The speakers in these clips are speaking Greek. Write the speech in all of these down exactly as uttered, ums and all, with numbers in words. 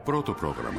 Πρώτο πρόγραμμα.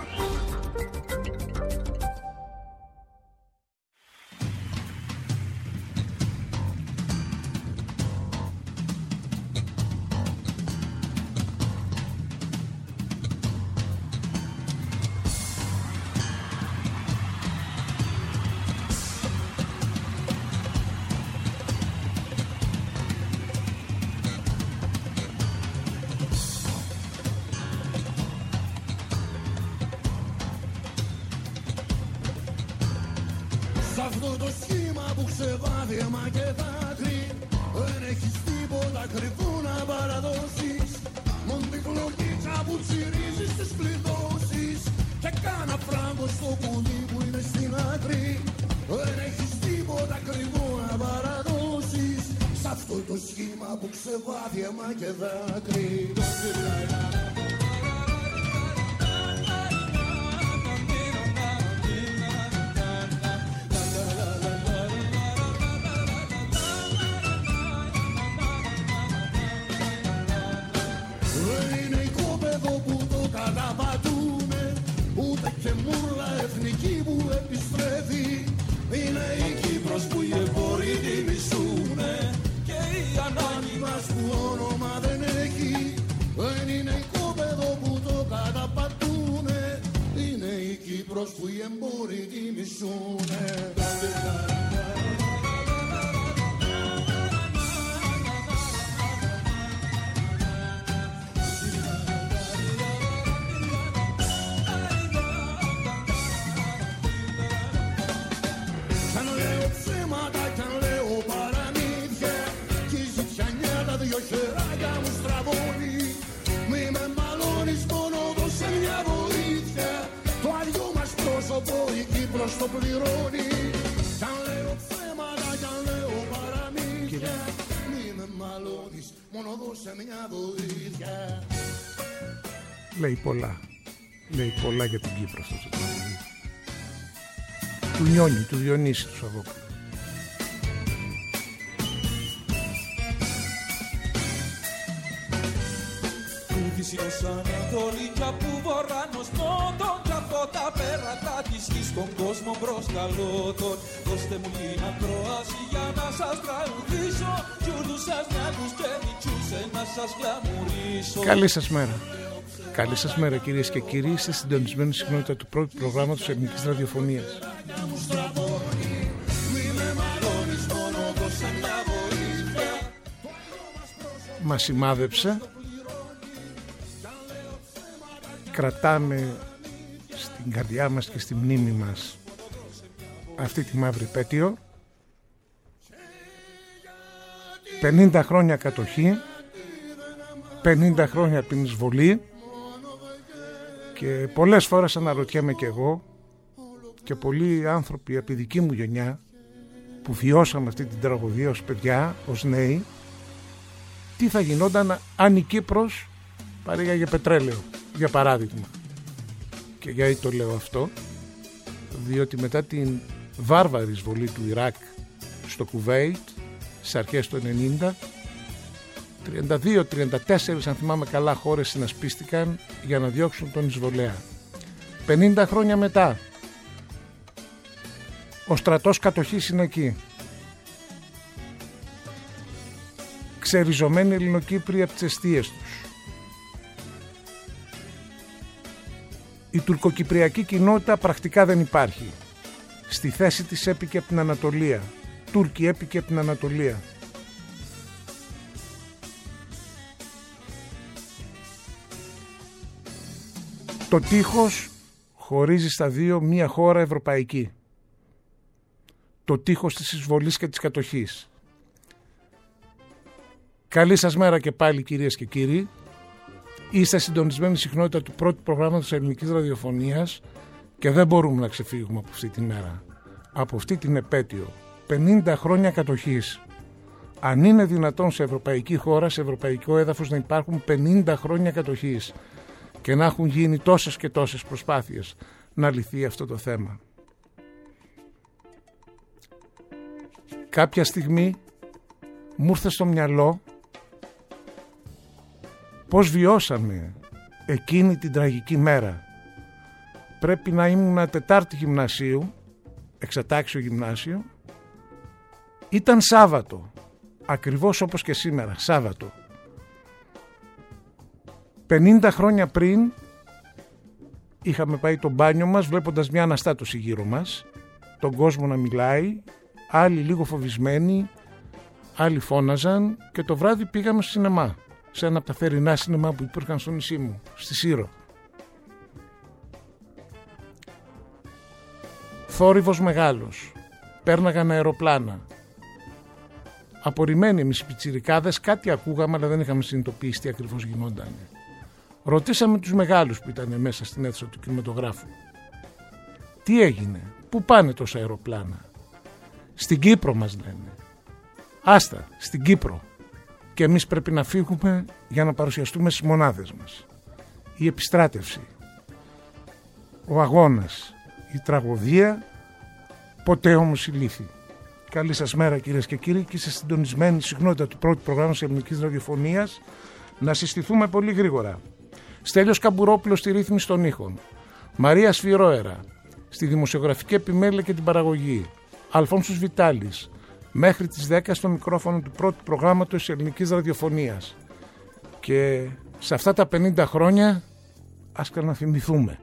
Λέει πολλά. Λέει πολλά για την Κύπρο αυτό το τραγούδι. Του Νιόνι, του Διονύση του Σαββόπουλου. Φυσικός Ανατολικά που βορράνος νότον κι από τα πέρατα της γης στον κόσμο προσκαλώ τον. Δώστε μου την ακρόαση για να σας τραγουδήσω κι ούλους σας νιάτους και μητσούς να σας γλαμουρίσω. Καλή σας μέρα. Καλή σας μέρα κυρίες και κύριοι. Είστε συντονισμένοι στην συχνότητα του πρώτου προγράμματος ελληνικής ραδιοφωνίας. Μας σημάδεψε. Κρατάμε στην καρδιά μας και στη μνήμη μας αυτή τη μαύρη επέτειο. πενήντα χρόνια κατοχή, πενήντα χρόνια από την εισβολή, και πολλές φορές αναρωτιέμαι κι εγώ και πολλοί άνθρωποι από τη δική μου γενιά που βιώσαμε αυτή την τραγωδία ως παιδιά, ως νέοι, τι θα γινόταν αν η Κύπρος παρήγαγε πετρέλαιο, για παράδειγμα. Και γιατί το λέω αυτό? Διότι μετά την βάρβαρη εισβολή του Ιράκ στο Κουβέιτ στις αρχές του ενενήντα, τριάντα δύο τριάντα τέσσερα αν θυμάμαι καλά χώρες συνασπίστηκαν για να διώξουν τον εισβολέα. πενήντα χρόνια μετά ο στρατός κατοχής είναι εκεί. Ξεριζωμένοι Ελληνοκύπριοι από τις εστίες τους. Η τουρκοκυπριακή κοινότητα πρακτικά δεν υπάρχει. Στη θέση της έπικε από την Ανατολία. Τούρκοι έπικε από την Ανατολία. Το τείχος χωρίζει στα δύο μία χώρα ευρωπαϊκή. Το τείχος της εισβολής και της κατοχής. Καλή σας μέρα και πάλι κυρίες και κύριοι. Είστε συντονισμένοι συχνότητα του πρώτου προγράμματος ελληνικής ραδιοφωνίας και δεν μπορούμε να ξεφύγουμε από αυτή τη μέρα. Από αυτή την επέτειο. πενήντα χρόνια κατοχής. Αν είναι δυνατόν σε ευρωπαϊκή χώρα, σε ευρωπαϊκό έδαφος να υπάρχουν πενήντα χρόνια κατοχής και να έχουν γίνει τόσες και τόσες προσπάθειες να λυθεί αυτό το θέμα. Κάποια στιγμή μου ήρθε στο μυαλό πώς βιώσαμε εκείνη την τραγική μέρα πρέπει να ήμουν τετάρτη γυμνασίου, εξατάξιο γυμνάσιο. Ήταν Σάββατο, ακριβώς όπως και σήμερα, Σάββατο. πενήντα χρόνια πριν είχαμε πάει το μπάνιο μας βλέποντας μια αναστάτωση γύρω μας, τον κόσμο να μιλάει, άλλοι λίγο φοβισμένοι, άλλοι φώναζαν και το βράδυ πήγαμε στο σινεμά, σε ένα από τα θερινά σινεμά που υπήρχαν στο νησί μου, στη Σύρο. Θόρυβος μεγάλος, πέρναγαν αεροπλάνα. Απορριμμένοι εμείς οι πιτσιρικάδες, κάτι ακούγαμε αλλά δεν είχαμε συνειδητοποιήσει τι ακριβώς γινόταν. Ρωτήσαμε τους μεγάλους που ήταν μέσα στην αίθουσα του κινηματογράφου. Τι έγινε, πού πάνε τόσα αεροπλάνα? Στην Κύπρο μας λένε. Άστα, στην Κύπρο. Και εμείς πρέπει να φύγουμε για να παρουσιαστούμε στις μονάδες μας. Η επιστράτευση, ο αγώνας, η τραγωδία, ποτέ όμως η λύθη. Καλή σας μέρα κυρίες και κύριοι, και είστε συντονισμένοι στη συχνότητα του πρώτου προγράμματος ελληνικής ραδιοφωνίας. Να συστηθούμε πολύ γρήγορα. Στέλιος Καμπουρόπουλος στη ρύθμιση των ήχων. Μαρία Σφυρόερα στη δημοσιογραφική επιμέλεια και την παραγωγή. Αλφόνσος Βιτάλης μέχρι τις δέκα στο μικρόφωνο του πρώτου προγράμματος της ελληνικής ραδιοφωνίας. Και σε αυτά τα πενήντα χρόνια ας ξαναθυμηθούμε.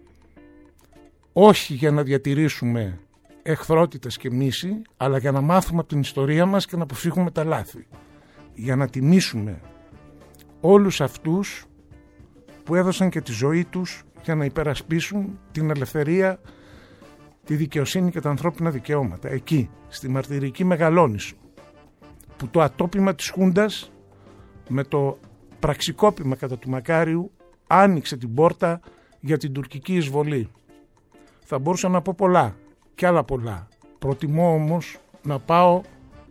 Όχι για να διατηρήσουμε εχθρότητες και μίση, αλλά για να μάθουμε από την ιστορία μας και να αποφύγουμε τα λάθη. Για να τιμήσουμε όλους αυτούς που έδωσαν και τη ζωή τους για να υπερασπίσουν την ελευθερία, τη δικαιοσύνη και τα ανθρώπινα δικαιώματα. Εκεί, στη μαρτυρική Μεγαλόνισσο, που το ατόπιμα της Χούντας με το πραξικόπημα κατά του Μακάριου άνοιξε την πόρτα για την τουρκική εισβολή. Θα μπορούσα να πω πολλά και άλλα πολλά. Προτιμώ όμως να πάω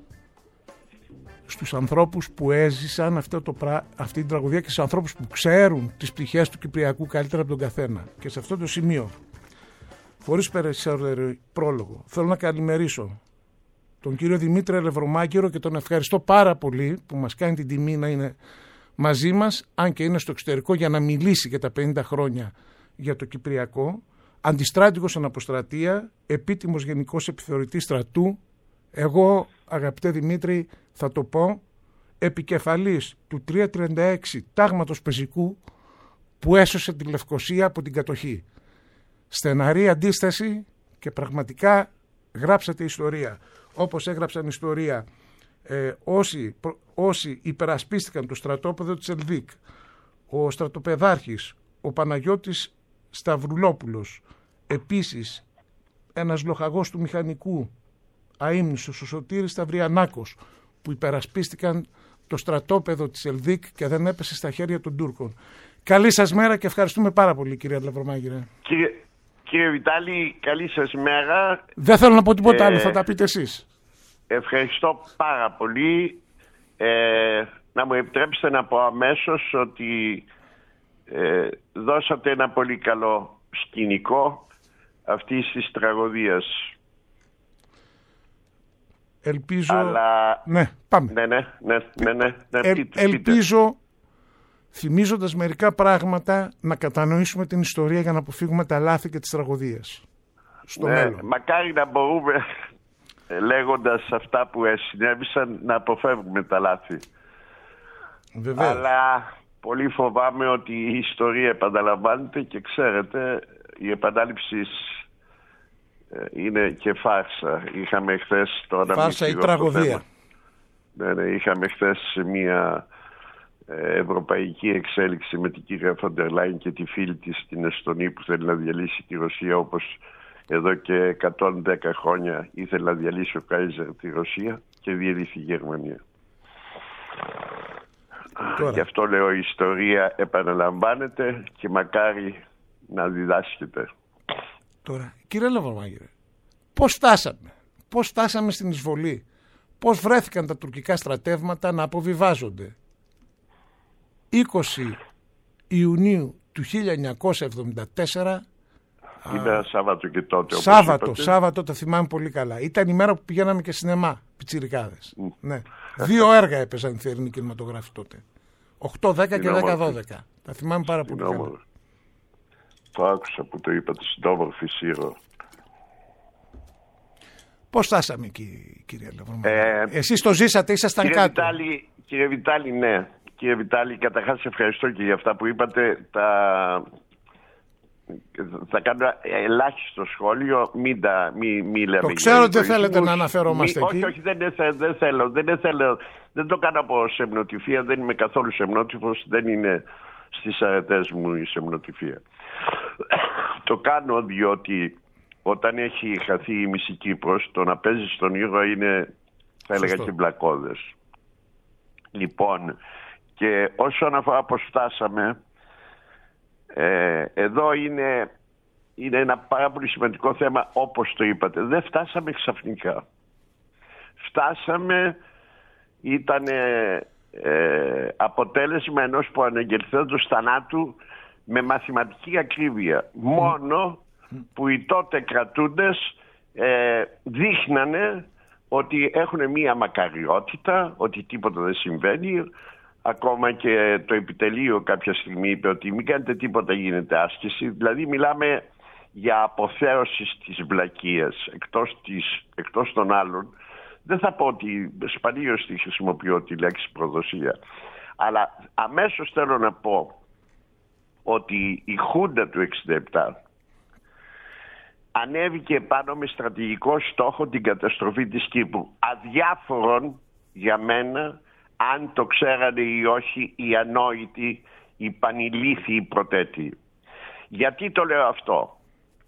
στους ανθρώπους που έζησαν αυτό το, αυτή την τραγωδία και στους ανθρώπους που ξέρουν τις πτυχές του Κυπριακού καλύτερα από τον καθένα. Και σε αυτό το σημείο, χωρίς περισσότερο πρόλογο, θέλω να καλημερίσω τον κύριο Δημήτρη Ελευρομάκηρο και τον ευχαριστώ πάρα πολύ που μας κάνει την τιμή να είναι μαζί μας, αν και είναι στο εξωτερικό, για να μιλήσει για τα πενήντα χρόνια για το Κυπριακό. Αντιστράτηγος εν αποστρατεία, επίτιμος γενικός επιθεωρητής στρατού. Εγώ, αγαπητέ Δημήτρη, θα το πω, επικεφαλής του τριακόσια τριάντα έξι τάγματος πεζικού που έσωσε τη Λευκοσία από την κατοχή. Στεναρή αντίσταση και πραγματικά γράψατε ιστορία. Όπως έγραψαν ιστορία ε, όσοι, όσοι υπερασπίστηκαν το στρατόπεδο της Ελδίκ, ο στρατοπεδάρχης, ο Παναγιώτης Σταυρουλόπουλος, επίσης ένας λοχαγός του μηχανικού, αείμνηστος, ο Σωτήρης Σταυριανάκος, που υπερασπίστηκαν το στρατόπεδο της Ελδίκ και δεν έπεσε στα χέρια των Τούρκων. Καλή σας μέρα και ευχαριστούμε πάρα πολύ, κύριε Ελευρομάκηρε. Κύριε, κύριε Βιτάλη, καλή σας μέρα. Δεν θέλω να πω τίποτα ε, άλλο, θα τα πείτε εσείς. Ευχαριστώ πάρα πολύ. Ε, να μου επιτρέψετε να πω αμέσως ότι ε, δώσατε ένα πολύ καλό σκηνικό αυτής της τραγωδίας. Ελπίζω... Αλλά... Ναι, πάμε. Ναι, ναι, ναι, ναι, ναι, ναι. Ε, πείτε, ελπίζω, θυμίζοντας μερικά πράγματα, να κατανοήσουμε την ιστορία για να αποφύγουμε τα λάθη και τις τραγωδίες στο ναι, μέλλον. Μακάρι να μπορούμε, λέγοντας αυτά που συνέβησαν, να αποφεύγουμε τα λάθη. Βεβαίως. Αλλά πολύ φοβάμαι ότι η ιστορία επαναλαμβάνεται και ξέρετε, η επανάληψη είναι και φάρσα. Είχαμε χθες τώρα... Φάρσα ή τραγωδία. Ναι, ναι, είχαμε χθες μια ευρωπαϊκή εξέλιξη με την κυρία Φοντερ Λάιν και τη φίλη της στην Εστονή που θέλει να διαλύσει τη Ρωσία, όπως εδώ και εκατόν δέκα χρόνια ήθελε να διαλύσει ο Κάιζερ τη Ρωσία και διαλύθη η Γερμανία. Τώρα. Γι' αυτό λέω, η ιστορία επαναλαμβάνεται και μακάρι να διδάσκεται. Τώρα, κύριε Ελευρομάκηρε, πώς φτάσαμε, πώς φτάσαμε στην εισβολή, πώς βρέθηκαν τα τουρκικά στρατεύματα να αποβιβάζονται. είκοσι Ιουνίου του χίλια εννιακόσια εβδομήντα τέσσερα. Ήταν Σάββατο και τότε. Σάββατο, Σάββατο, το θυμάμαι πολύ καλά. Ήταν η μέρα που πηγαίναμε και σινεμά, πιτσιρικάδες. Mm. Ναι. Δύο έργα έπαιζαν οι θερινοί κινηματογράφοι τότε. οκτώ δέκα και δέκα δώδεκα. Τα θυμάμαι πάρα πολύ καλά. Το άκουσα που το είπατε στην όμορφη Σύρο. Πώς φτάσαμε εκεί, κύριε Λεβρομάκη? Ε, Εσείς το ζήσατε, ήσασταν κύριε κάτω. Βιτάλη, κύριε Βιτάλη, ναι. Κύριε Βιτάλη, καταρχάς ευχαριστώ και για αυτά που είπατε. Τα... Θα κάνω ελάχιστο σχόλιο, μην, τα, μην, μην λέμε. Το ξέρω ότι δεν θέλετε να αναφερόμαστε μη, εκεί. Όχι, όχι, δεν, δεν θέλω, δεν θέλω. Δεν το κάνω από σεμνοτυφία, δεν είμαι καθόλου σεμνότυφος, δεν είναι στις αρετές μου η σεμνοτυφία. Το κάνω διότι όταν έχει χαθεί η μισή Κύπρος, το να παίζει στον ήρωα είναι, θα έλεγα, και μπλακώδες. Λοιπόν, και όσον αφορά πώς φτάσαμε, ε, εδώ είναι, είναι ένα πάρα πολύ σημαντικό θέμα, όπως το είπατε. Δεν φτάσαμε ξαφνικά. Φτάσαμε, ήταν ε, αποτέλεσμα ενός προαναγγελθέντος θανάτου με μαθηματική ακρίβεια. Mm. Μόνο που οι τότε κρατούντες ε, δείχνανε ότι έχουν μία μακαριότητα, ότι τίποτα δεν συμβαίνει. Ακόμα και το επιτελείο κάποια στιγμή είπε ότι μην κάνετε τίποτα, γίνεται άσκηση. Δηλαδή μιλάμε για αποθέωση της βλακείας εκτός, της, εκτός των άλλων. Δεν θα πω ότι σπανίως τη χρησιμοποιώ τη λέξη προδοσία, αλλά αμέσως θέλω να πω ότι η Χούντα του εξήντα επτά ανέβηκε πάνω με στρατηγικό στόχο την καταστροφή της Κύπρου. Αδιάφορον για μένα αν το ξέρανε ή όχι οι ανόητοι, οι πανηλήθιοι προτέτοι. Γιατί το λέω αυτό?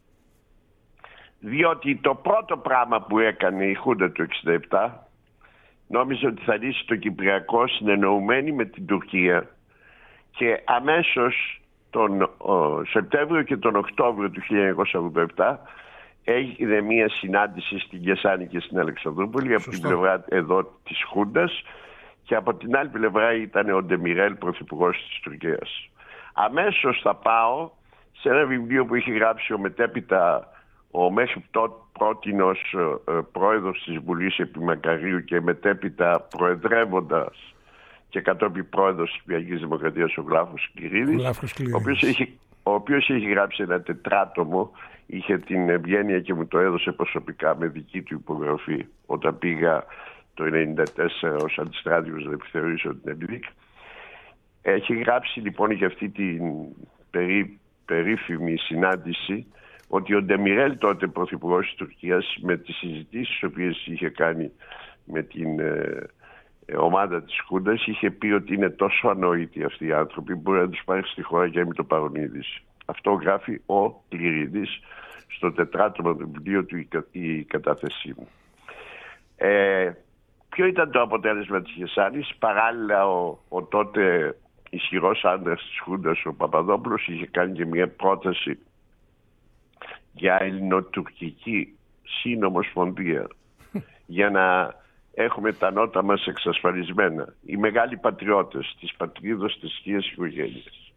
Διότι το πρώτο πράγμα που έκανε η Χούντα του εξήντα επτά νόμιζε ότι θα λύσει το Κυπριακό συνεννοουμένη με την Τουρκία, και αμέσως τον ο, Σεπτέμβριο και τον Οκτώβριο του χίλια εννιακόσια ογδόντα επτά έγινε μια συνάντηση στην Κεσάνη και στην Αλεξανδρούπολη. Σωστό. Από την πλευρά εδώ της Χούντας, και από την άλλη πλευρά ήταν ο Ντεμιρέλ, πρωθυπουργός της Τουρκίας. Αμέσως θα πάω σε ένα βιβλίο που είχε γράψει ο μετέπειτα ο μέχρι τότε πρότινος ε, πρόεδρος της Βουλής επί Μακαρίου και μετέπειτα προεδρεύοντας και κατόπιν πρόεδρος της Κυπριακής Δημοκρατίας, ο Γλάφος Κληρίδης, ο οποίος είχε, ο οποίος είχε γράψει ένα τετράτομο, είχε την ευγένεια και μου το έδωσε προσωπικά με δική του υπογραφή όταν πήγα το χίλια εννιακόσια ενενήντα τέσσερα ως αντιστράτηγος να επιθεωρήσω την ΕΛΔΙΚ. Έχει γράψει λοιπόν για αυτή την περί, περίφημη συνάντηση ότι ο Ντεμιρέλ, τότε πρωθυπουργός της Τουρκίας, με τις συζητήσεις τις οποίες είχε κάνει με την ε, ε, ομάδα της Χούντας, είχε πει ότι είναι τόσο ανόητοι αυτοί οι άνθρωποι που μπορεί να τους πάρει στη χώρα και να μην το παρονίδεις. Αυτό γράφει ο Κληρίδης στο τετράτομο του βιβλίου του η κατάθεσή μου. Ε, ποιο ήταν το αποτέλεσμα της Κεσάνης? Παράλληλα ο, ο τότε ισχυρός άντρας της Χούντας, ο Παπαδόπουλος, είχε κάνει και μια πρόταση για ελληνοτουρκική συνομοσπονδία για να έχουμε τα νότα μας εξασφαλισμένα. Οι μεγάλοι πατριώτες της πατρίδος, της ισχύας οικογένειας.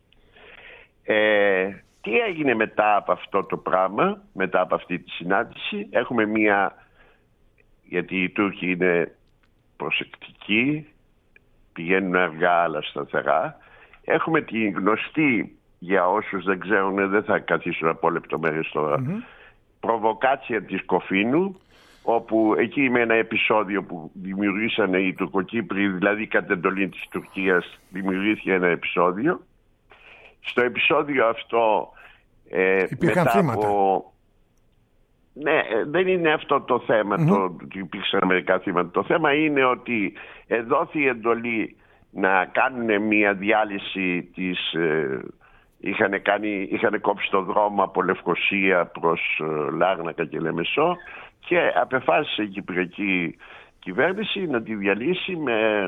Ε, τι έγινε μετά από αυτό το πράγμα, μετά από αυτή τη συνάντηση? Έχουμε μία, γιατί οι Τούρκοι είναι προσεκτικοί, πηγαίνουν αργά αλλά σταθερά. Έχουμε τη γνωστή, για όσους δεν ξέρουν, δεν θα καθίσω να πω λεπτομέρειες τώρα, mm-hmm. προβοκάτσια της Κοφίνου, όπου εκεί με ένα επεισόδιο που δημιουργήσανε οι Τουρκοκύπροι, δηλαδή κατ' εντολή της Τουρκίας δημιουργήθηκε ένα επεισόδιο. Στο επεισόδιο αυτό ε, μετά θύματα. από... Ναι, δεν είναι αυτό το θέμα, mm-hmm. το ότι υπήρξαν μερικά θύματα. Το θέμα είναι ότι εδόθη εντολή να κάνουν μια διάλυση της... Ε, είχαν, κάνει, είχαν κόψει το δρόμο από Λευκοσία προς ε, Λάρνακα και Λεμεσό, και απεφάσισε η Κυπριακή κυβέρνηση να τη διαλύσει με,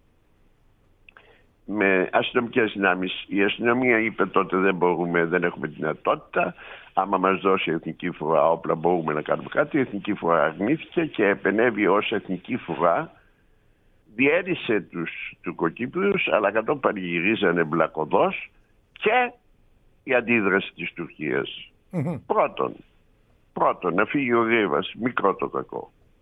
με αστυνομικές δυνάμεις. Η αστυνομία είπε τότε δεν μπορούμε, δεν έχουμε δυνατότητα. Άμα μας δώσει η Εθνική Φορά όπλα μπορούμε να κάνουμε κάτι. Η Εθνική Φορά αρνήθηκε και επενέβη ως Εθνική Φορά. Διέλυσε τους Τουρκοκύπριους, αλλά κατόπιν πανηγυρίζανε μπλακωδώς, και η αντίδραση της Τουρκίας. Mm-hmm. Πρώτον, πρώτον, να φύγει ο Γρήβας, μικρό το κακό.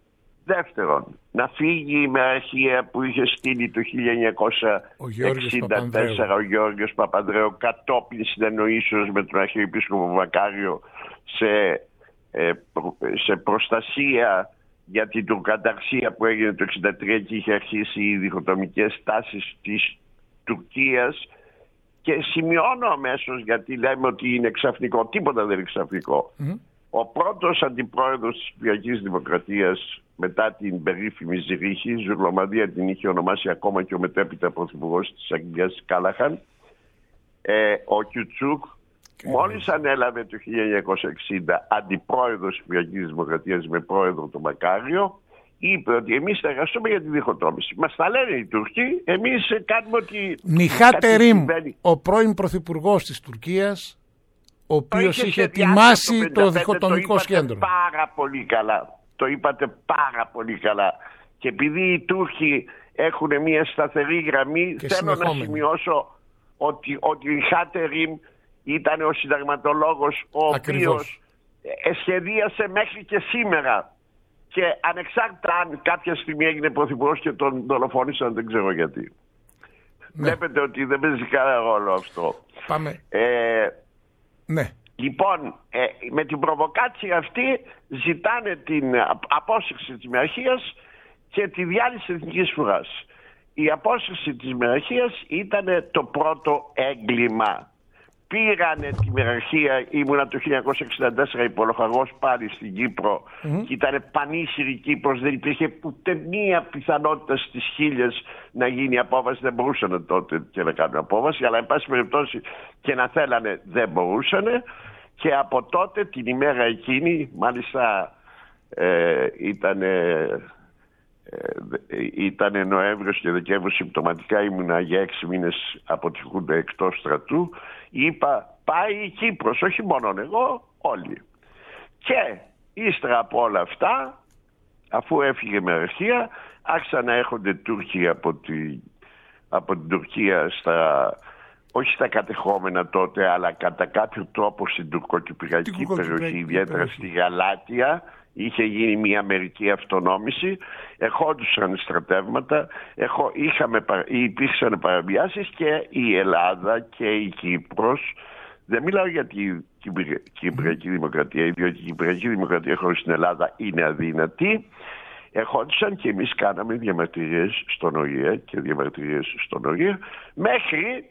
Δεύτερον, να φύγει η ημεραρχία που είχε στείλει το χίλια εννιακόσια εξήντα τέσσερα ο Γεώργιος Παπανδρέου κατόπιν συνεννοήσεως με τον Αρχιεπίσκοπο Μακάριο σε, ε, σε προστασία για την τουρκανταρσία που έγινε το εξήντα τρία και είχε αρχίσει οι διχοτομικές τάσεις της Τουρκίας. Και σημειώνω αμέσως, γιατί λέμε ότι είναι ξαφνικό, τίποτα δεν είναι ξαφνικό. Mm. Ο πρώτος αντιπρόεδρος της Κυπριακής Δημοκρατίας μετά την περίφημη Ζηρίχη, Ζουρλομαδία την είχε ονομάσει ακόμα και ο μετέπειτα πρωθυπουργός της Αγγλίας Κάλαχαν, ε, ο Κιουτσούκ, okay. μόλις ανέλαβε το χίλια εννιακόσια εξήντα αντιπρόεδρος της Κυπριακής Δημοκρατίας με πρόεδρο τον Μακάριο, είπε ότι εμείς θα εργαστούμε για τη διχοτόμηση. Μας τα λένε οι Τούρκοι, εμείς κάνουμε ότι... Νιχάτε Ριμ, ο πρώην πρωθυπουργός της Τουρκίας, ο οποίος είχε, είχε ετοιμάσει το, το διχοτομικό σχέδιο. Πάρα πολύ καλά. Το είπατε πάρα πολύ καλά. Και επειδή οι Τούρκοι έχουν μια σταθερή γραμμή, και θέλω να σημειώσω ότι ο Νιχάτε Ριμ ήταν ο συνταγματολόγος ο Ακριβώς. οποίος σχεδίασε μέχρι και σήμερα. Και ανεξάρτητα αν κάποια στιγμή έγινε πρωθυπουργός και τον δολοφόνησαν, δεν ξέρω γιατί. Ναι. Βλέπετε ότι δεν παίζει κανένα ρόλο αυτό. Πάμε. Ε, ναι. Λοιπόν, ε, με την προβοκάτσια αυτή ζητάνε την απόσυρση της μεραρχίας και τη διάλυση της εθνικής φρουράς. Η απόσυρση της μεραρχίας ήταν το πρώτο έγκλημα. Πήρανε τη μεραρχία, ήμουνα το χίλια εννιακόσια εξήντα τέσσερα υπολοχαγός πάλι στην Κύπρο mm-hmm. και ήταν πανίσχυρη Κύπρος, δεν υπήρχε ούτε μία πιθανότητα στις χίλιες να γίνει απόβαση, δεν μπορούσαν τότε και να κάνουν απόβαση, αλλά εν πάση περιπτώσει και να θέλανε δεν μπορούσαν. Και από τότε την ημέρα εκείνη, μάλιστα ε, ήταν ε, ήταν Νοέμβριος και Δεκέμβριος, συμπτωματικά ήμουνα για έξι μήνες από τη Χούντα εκτός στρατού, είπα πάει η Κύπρος, όχι μόνο εγώ, όλοι. Και ύστερα από όλα αυτά, αφού έφυγε η μεραρχία, άρχισαν να έρχονται Τούρκοι από, τη, από την Τουρκία στα, όχι στα κατεχόμενα τότε, αλλά κατά κάποιο τρόπο στην τουρκοκυπριακή περιοχή, ιδιαίτερα στη Γαλάτια. Είχε γίνει μια μερική αυτονόμηση, ερχόντουσαν στρατεύματα, ερχό, είχαμε, υπήρξαν παραβιάσεις και η Ελλάδα και η Κύπρος. Δεν μιλάω για την Κυπριακή Δημοκρατία, διότι η Κυπριακή Δημοκρατία χωρίς την Ελλάδα είναι αδύνατη. Ερχόντουσαν και εμείς κάναμε διαμαρτυρίες στον ΟΗΕ και διαμαρτυρίες στον ΟΗΕ, μέχρι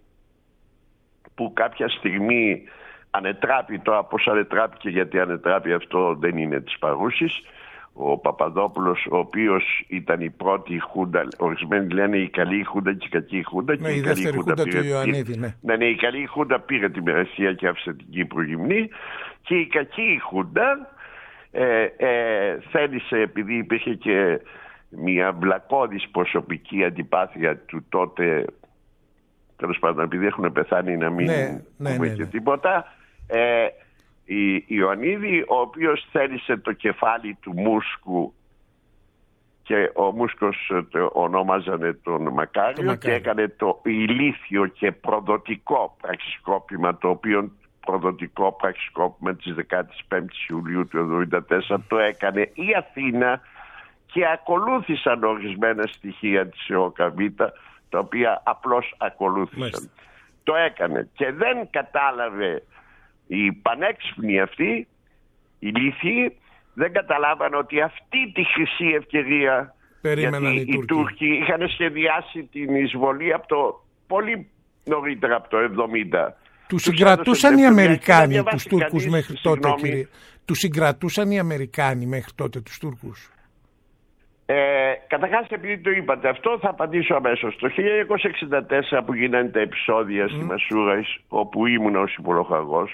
που κάποια στιγμή ανετράπη, τώρα πώς ανετράπηκε, γιατί ανετράπη αυτό δεν είναι της παρούσης, ο Παπαδόπουλος, ο οποίος ήταν η πρώτη χούντα, ορισμένοι λένε η καλή χούντα και η κακή χούντα. Ναι, και η, η δεύτερη χούντα του Ιωαννίδη, ναι. Ναι, ναι, η καλή χούντα πήρε τη μεραρχία και άφησε την Κύπρο γυμνή και η κακή χούντα ε, ε, θέλησε, επειδή υπήρχε και μια μπλακώδης προσωπική αντιπάθεια του τότε, τέλος πάντων, επειδή έχουν πεθάνει να μην ναι, πούμε ναι, ναι, και ναι. τίποτα, Ε, η Ιωαννίδη, ο οποίος θέλησε το κεφάλι του Μούσκου και ο Μούσκος το ονόμαζανε τον Μακάριο, το Μακάριο και έκανε το ηλίθιο και προδοτικό πραξικόπημα, το οποίο προδοτικό πραξικόπημα της δεκαπέντε Ιουλίου του εβδομήντα τέσσερα το έκανε η Αθήνα και ακολούθησαν ορισμένα στοιχεία της ΕΟΚΑΒΙΤΑ, τα οποία απλώς ακολούθησαν. Μάλιστα. Το έκανε και δεν κατάλαβε. Οι πανέξυπνοι αυτοί, οι λύθοι, δεν καταλάβαν ότι αυτή τη χρυσή ευκαιρία, περίμεναν γιατί οι, οι Τούρκοι είχαν σχεδιάσει την εισβολή από το πολύ νωρίτερα, από το εβδομήντα. Τους συγκρατούσαν οι Αμερικάνοι τους Τούρκους μέχρι τότε, κύριε. Τους συγκρατούσαν οι Αμερικάνοι μέχρι τότε τους Τούρκους. Ε, Καταρχάς, επειδή το είπατε αυτό, θα απαντήσω αμέσως. Το χίλια εννιακόσια εξήντα τέσσερα που γίνανε τα επεισόδια mm. στη Μασούρα, όπου ήμουν ως υπολοχαγός,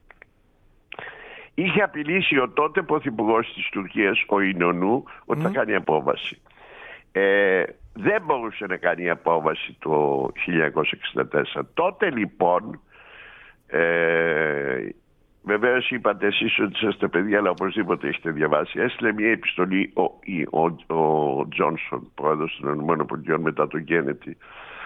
είχε απειλήσει ο τότε πρωθυπουργός της Τουρκίας, ο Ινωνού, ότι mm. θα κάνει απόβαση. Ε, δεν μπορούσε να κάνει απόβαση το χίλια εννιακόσια εξήντα τέσσερα. Τότε λοιπόν, ε, βεβαίως είπατε εσείς ότι είστε παιδιά, αλλά οπωσδήποτε έχετε διαβάσει. Έστειλε μια επιστολή ο, ο, ο, ο Τζόνσον, πρόεδρος των ΗΠΑ μετά τον Κένετι,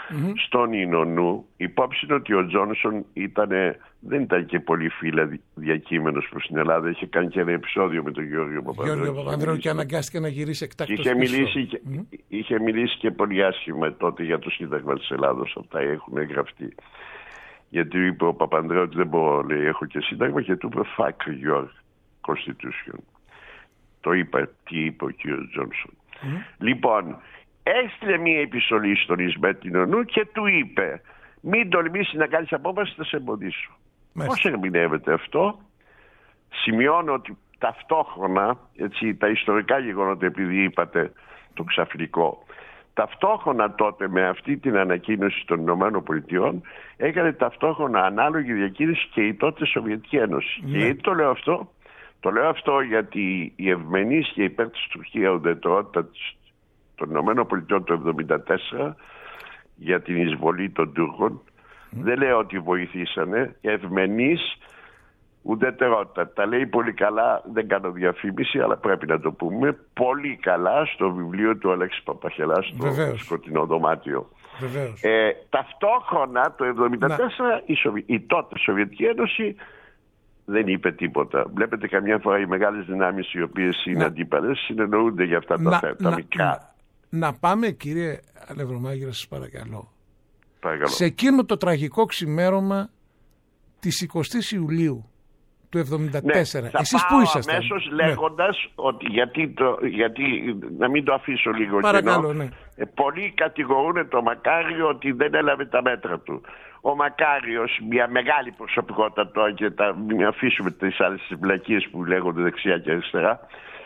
mm-hmm. στον Ινωνού, υπόψη είναι ότι ο Τζόνσον ήτανε, δεν ήταν και πολύ φύλλα διακείμενος προς την Ελλάδα. Είχε κάνει και ένα επεισόδιο με τον Γιώργο Παπανδρέου. Γιώργο Παπανδρέου και αναγκάστηκε να γυρίσει εκτάκτως είχε πίσω. Μιλήσει και, mm-hmm. είχε μιλήσει και πολύ άσχημα τότε για το Σύνταγμα της Ελλάδος. Αυτά έχουν γραφτεί. Γιατί είπε ο Παπανδρέου ότι δεν μπορώ, λέει, έχω και Σύνταγμα, και του είπε fuck your constitution. Το είπα, τι είπε ο κύριος Τζόνσον. Mm. Λοιπόν, έστειλε μία επιστολή στον Ισμέτ Ινωνού και του είπε, μην τολμήσει να κάνεις απόφαση, θα σε εμποδίσω. Πώς ερμηνεύεται αυτό? Σημειώνω ότι ταυτόχρονα, έτσι, τα ιστορικά γεγονότα, επειδή είπατε το ξαφνικό, ταυτόχρονα τότε με αυτή την ανακοίνωση των Ηνωμένων Πολιτειών έκανε ταυτόχρονα ανάλογη διακήρυξη και η τότε Σοβιετική Ένωση. Mm. Και γιατί το λέω αυτό? Το λέω αυτό γιατί η ευμενής και υπέρ της Τουρκία ουδετερότητα των Ηνωμένων Πολιτειών το χίλια εννιακόσια εβδομήντα τέσσερα για την εισβολή των Τούρκων, mm. δεν λέω ότι βοηθήσανε, ευμενής ουδετερότητα. Τα λέει πολύ καλά, δεν κάνω διαφήμιση, αλλά πρέπει να το πούμε, πολύ καλά στο βιβλίο του Αλέξη Παπαχελά, στο Βεβαίως. Σκοτεινό δωμάτιο. Ε, ταυτόχρονα το χίλια εννιακόσια εβδομήντα τέσσερα ναι. η, Σοβι... η τότε Σοβιετική Ένωση δεν είπε τίποτα. Βλέπετε καμιά φορά οι μεγάλες δυνάμεις οι οποίες είναι να... αντίπαλες συνεννοούνται για αυτά τα, να, τα μικρά. Να, να πάμε, κύριε Αλευρομάγειρα, σας παρακαλώ. παρακαλώ. Σε εκείνο το τραγικό ξημέρωμα της εικοστής Ιουλίου του εβδομήντα τέσσερα. Ναι, εσείς πού ήσασταν? Αμέσως λέγοντας ναι. ότι γιατί, το, γιατί να μην το αφήσω λίγο παρακαλώ, κενό, ναι. ε, πολλοί κατηγορούν το Μακάριο ότι δεν έλαβε τα μέτρα του. Ο Μακάριος, μια μεγάλη προσωπικότητα τώρα, και τα, μην αφήσουμε τις άλλες βλακίες που λέγονται δεξιά και αριστερά,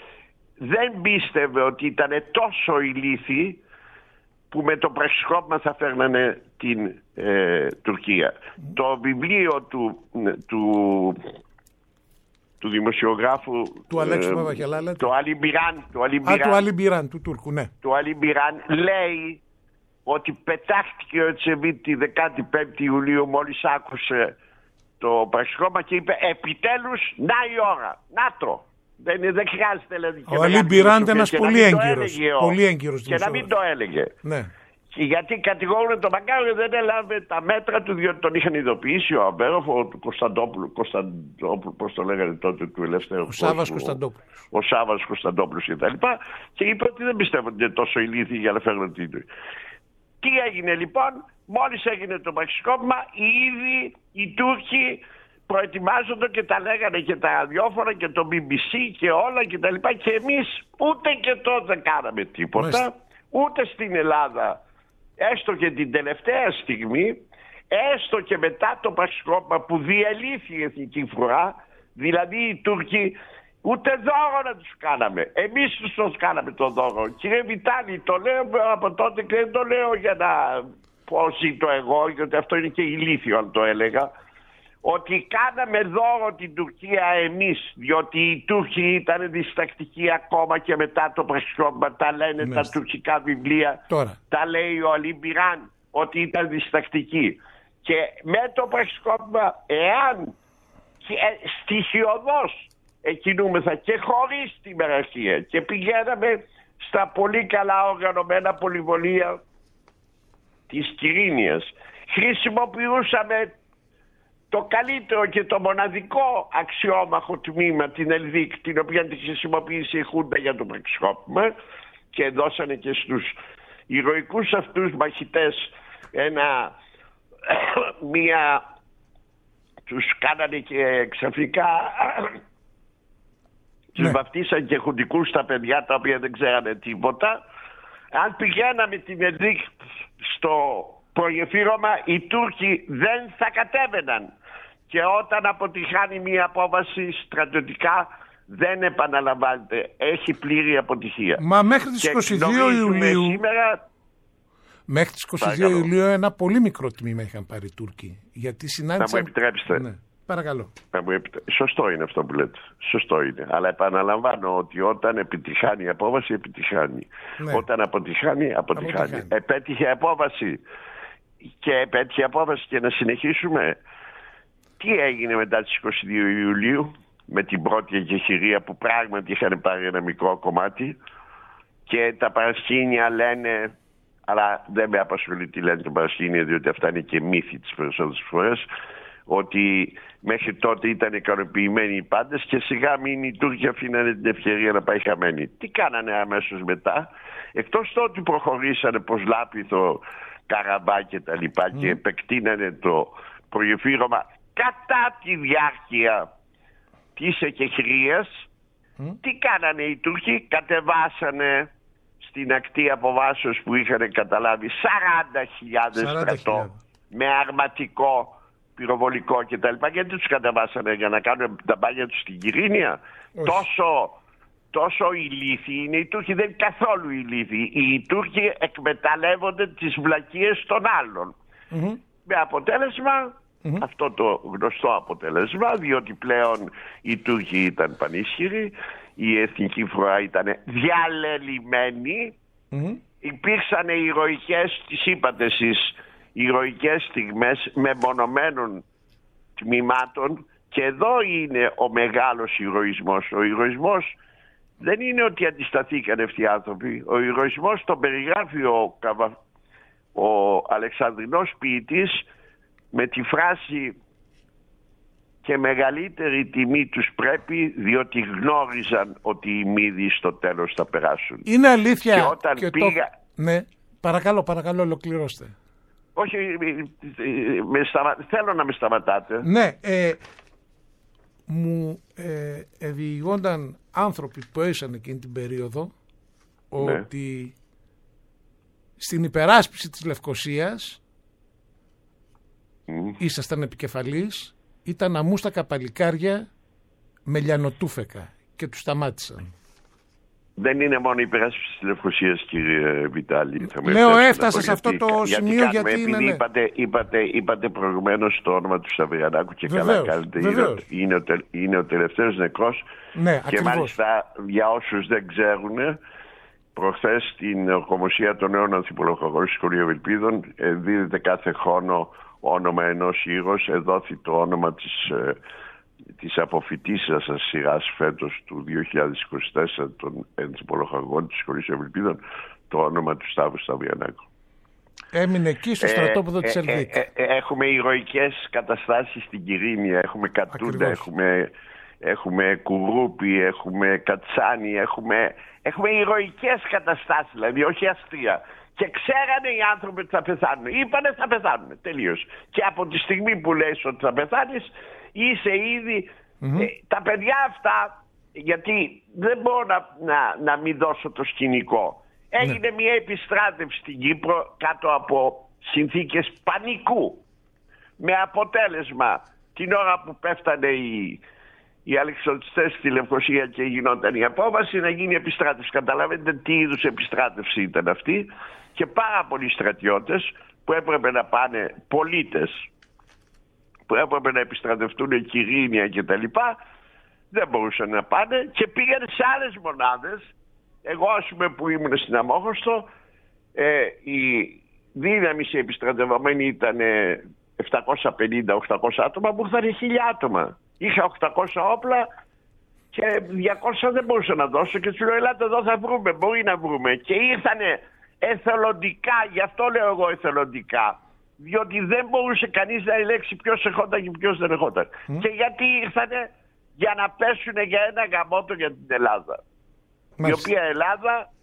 δεν πίστευε ότι ήταν τόσο ηλίθιοι που με το πραξικόπημα θα φέρνανε την ε, Τουρκία. Mm. Το βιβλίο του, του, του δημοσιογράφου του Αλέξου ε, Παπαχελά, το Αλιμπιράν, το Αλιμπιράν, Α, του Αλιμπιράν, του Τούρκου, ναι. Το Αλιμπιράν λέει ότι πετάχτηκε ο Ετσεβίτ τη δεκαπέντε Ιουλίου μόλις άκουσε το πραξικόπημα και είπε επιτέλους να η ώρα, να το. Δεν, δεν χρειάζεται, δηλαδή. Ο Αλιμπιράν ήταν ένας πολύ έγκυρος. Πολύ έγκυρος και να μην το έλεγε. Ναι. Και γιατί κατηγορούν τον Μακάριο δεν έλαβε τα μέτρα του, διότι τον είχαν ειδοποιήσει ο Αμπέροφ, ο του Κωνσταντόπουλου, Κωνσταντόπουλου, πώς το λέγανε τότε, του ελεύθερου. Ο Σάββας Κωνσταντόπουλος. Ο Σάββας Κωνσταντόπουλος και τα λοιπά. Και είπε ότι δεν πιστεύω ότι είναι τόσο ηλίθιοι για να φέρουν την. Τι έγινε λοιπόν? Μόλις έγινε το πραξικόπημα, ήδη οι Τούρκοι προετοιμάζονται και τα λέγανε και τα ραδιόφωνα και το μπι μπι σι και όλα και τα λοιπά, και εμείς ούτε και τότε κάναμε τίποτα. Μάλιστα. Ούτε στην Ελλάδα, έστω και την τελευταία στιγμή, έστω και μετά το πραξικόπημα που διελήφθη η εθνική φρουρά, δηλαδή οι Τούρκοι, ούτε δώρο να τους κάναμε. Εμείς τους τους κάναμε το δώρο. Κύριε Βιτάλη, το λέω από τότε και δεν το λέω για να πω ζήτω εγώ, γιατί αυτό είναι και ηλίθιο αν το έλεγα, ότι κάναμε δώρο την Τουρκία εμείς, διότι οι Τούρκοι ήταν διστακτικοί ακόμα και μετά το πραξικόπημα. Τα λένε Μες. τα τουρκικά βιβλία. Τώρα. Τα λέει ο Αλιμπιράν ότι ήταν διστακτικοί. Και με το πραξικόπημα, εάν στοιχειοδός εκκινούμεθα και χωρίς τη μεραρχία και πηγαίναμε στα πολύ καλά οργανωμένα πολυβολία της Κυρίνιας, χρησιμοποιούσαμε το καλύτερο και το μοναδικό αξιόμαχο τμήμα, την Ελδίκ, την οποία τη χρησιμοποίησε η Χούντα για το πραξικόπημα, και δώσανε και στους ηρωικούς αυτούς μαχητές ένα μία, τους κάνανε και ξαφνικά τους ναι. βαφτίσαν και χουντικούς τα παιδιά τα οποία δεν ξέρανε τίποτα. Αν πηγαίναμε την Ελδίκ στο προγεφύρωμα, οι Τούρκοι δεν θα κατέβαιναν. Και όταν αποτυχάνει μια απόβαση στρατιωτικά δεν επαναλαμβάνεται. Έχει πλήρη αποτυχία. Μα μέχρι τις είκοσι δύο Ιουλίου σήμερα... Μέχρι τις είκοσι δύο Ιουλίου ένα πολύ μικρό τμήμα είχαν πάρει οι Τούρκοι. Γιατί συνάντησαν... Θα μου επιτρέψετε. Ναι. Παρακαλώ. Θα μου επιτε... Σωστό είναι αυτό που λέτε. Σωστό είναι. Αλλά επαναλαμβάνω ότι όταν επιτυχάνει η απόβαση, επιτυχάνει. Ναι. Όταν αποτυχάνει, αποτυχάνει. αποτυχάνει. Επέτυχε απόβαση και επέτυχε απόβαση και να συνεχίσουμε. Τι έγινε μετά τις είκοσι δύο Ιουλίου με την πρώτη εγχειρία που πράγματι είχαν πάρει ένα μικρό κομμάτι και τα παρασκήνια λένε αλλά δεν με απασχολεί τι λένε τον Παρασκήνιο, διότι αυτά είναι και μύθοι τις περισσότερες φορές, ότι μέχρι τότε ήταν ικανοποιημένοι οι πάντες και σιγά μην οι Τούρκοι αφήνανε την ευκαιρία να πάει χαμένη. Τι κάνανε αμέσως μετά? Εκτός το ότι προχωρήσανε πως Λάπιθο, Καραμπά και τα λοιπά mm. και επεκτείνανε το προγεφύρωμα κατά τη διάρκεια της εκεχηρίας, mm. τι κάνανε οι Τούρκοι? Κατεβάσανε στην ακτή αποβάσεως που είχαν καταλάβει σαράντα χιλιάδες στρατό με αρματικό, πυροβολικό κτλ. Γιατί τους κατεβάσανε? Για να κάνουν τα μπάνια τους στην Κυρίνια? Τόσο, τόσο ηλίθιοι είναι οι Τούρκοι? Δεν είναι καθόλου ηλίθιοι. Οι Τούρκοι εκμεταλλεύονται τις βλακίες των άλλων. Mm-hmm. Με αποτέλεσμα, mm-hmm. αυτό το γνωστό αποτέλεσμα, διότι πλέον οι Τούρκοι ήταν πανίσχυροι, η εθνική φορά ήταν διαλελειμμένη, mm-hmm. υπήρξαν ηρωικές, τις είπατε εσείς, ηρωικές στιγμές μεμονωμένων τμήματων, και εδώ είναι ο μεγάλος ηρωισμός. Ο ηρωισμός δεν είναι ότι αντισταθήκαν αυτοί οι άνθρωποι. Ο ηρωισμός τον περιγράφει ο, Καβα... ο Αλεξανδρινός ποιητής με τη φράση «και μεγαλύτερη τιμή τους πρέπει, διότι γνώριζαν ότι οι μύδοι στο τέλος θα περάσουν». Είναι αλήθεια. Και όταν και πήγα... το... Ναι, παρακαλώ, παρακαλώ, ολοκληρώστε. Όχι, με σταμα... θέλω να με σταματάτε. Ναι, ε, μου ε, διηγούνταν άνθρωποι που έζησαν εκείνη την περίοδο, ναι, ότι στην υπεράσπιση της Λευκωσίας mm. ήσασταν επικεφαλής, ήταν αμούστακα παλικάρια με λιανοτούφεκα και τους σταμάτησαν. Δεν είναι μόνο η υπεράσπιση της Λευκωσίας, κύριε Βιτάλη. Λέω, έφτασα σε αυτό το γιατί, σημείο γιατί, γιατί είναι... Επειδή ναι. είπατε, είπατε, είπατε προηγουμένως το όνομα του Σταυριανάκου και βεβαίως, καλά κάνετε. Είναι, είναι, ο, είναι ο τελευταίος νεκρός. Ναι, και ακριβώς. Μάλιστα, για όσους δεν ξέρουν, προχθές στην Ορκομοσία των Νέων Ανθιπολογικών Σχολείου Ευελπίδων δίδεται κάθε χρόνο όνομα ενός ήρωος. Εδόθη το όνομα της... της αποφοιτήσεως σας σειράς φέτος του δύο χιλιάδες είκοσι τέσσερα των ενθυπολογικών της Σχολής Ευελπίδων, το όνομα του Σταύρου Σταυριανάκου. Έμεινε εκεί στο στρατόπεδο ε, της Ελβίκ. Ε, ε, ε, έχουμε ηρωικές καταστάσεις στην Κυρίνια, έχουμε Κατούντα, έχουμε, έχουμε Κουρούπι, έχουμε Κατσάνι, έχουμε, έχουμε ηρωικές καταστάσεις, δηλαδή όχι αστεία. Και ξέρανε οι άνθρωποι ότι θα πεθάνουν. Είπανε θα πεθάνουν, τελείως. Και από τη στιγμή που λες ότι θα πεθάνεις, είσαι ήδη mm-hmm. ε, τα παιδιά αυτά, γιατί δεν μπορώ να, να, να μην δώσω το σκηνικό. Έγινε ναι. μια επιστράτευση στην Κύπρο κάτω από συνθήκες πανικού, με αποτέλεσμα την ώρα που πέφτανε οι, οι αλεξιωτιστές στη Λευκωσία και γινόταν η απόβαση να γίνει επιστράτευση. Καταλαβαίνετε τι είδους επιστράτευση ήταν αυτή? Και πάρα πολλοί στρατιώτες που έπρεπε να πάνε, πολίτες που έπρεπε να επιστρατευτούν Κυρίνια και τα λοιπά, δεν μπορούσαν να πάνε και πήγαν σε άλλες μονάδες. Εγώ, ας πούμε, που ήμουν στην Αμόχωστο, ε, η δύναμη σε επιστρατευόμενη ήταν επτακόσια πενήντα οχτακόσια άτομα, που ήρθαν χίλια άτομα. Είχα οκτακόσια όπλα και διακόσια δεν μπορούσα να δώσω και του λέω ελάτε εδώ θα βρούμε, μπορεί να βρούμε. Και ήρθανε εθελοντικά, γι' αυτό λέω εγώ εθελοντικά, διότι δεν μπορούσε κανείς να ελέγξει ποιος ερχόταν και ποιος δεν ερχόταν. Mm. Και γιατί ήρθανε? Για να πέσουν για ένα γαμότο για την Ελλάδα. Μάλιστα. Η οποία Ελλάδα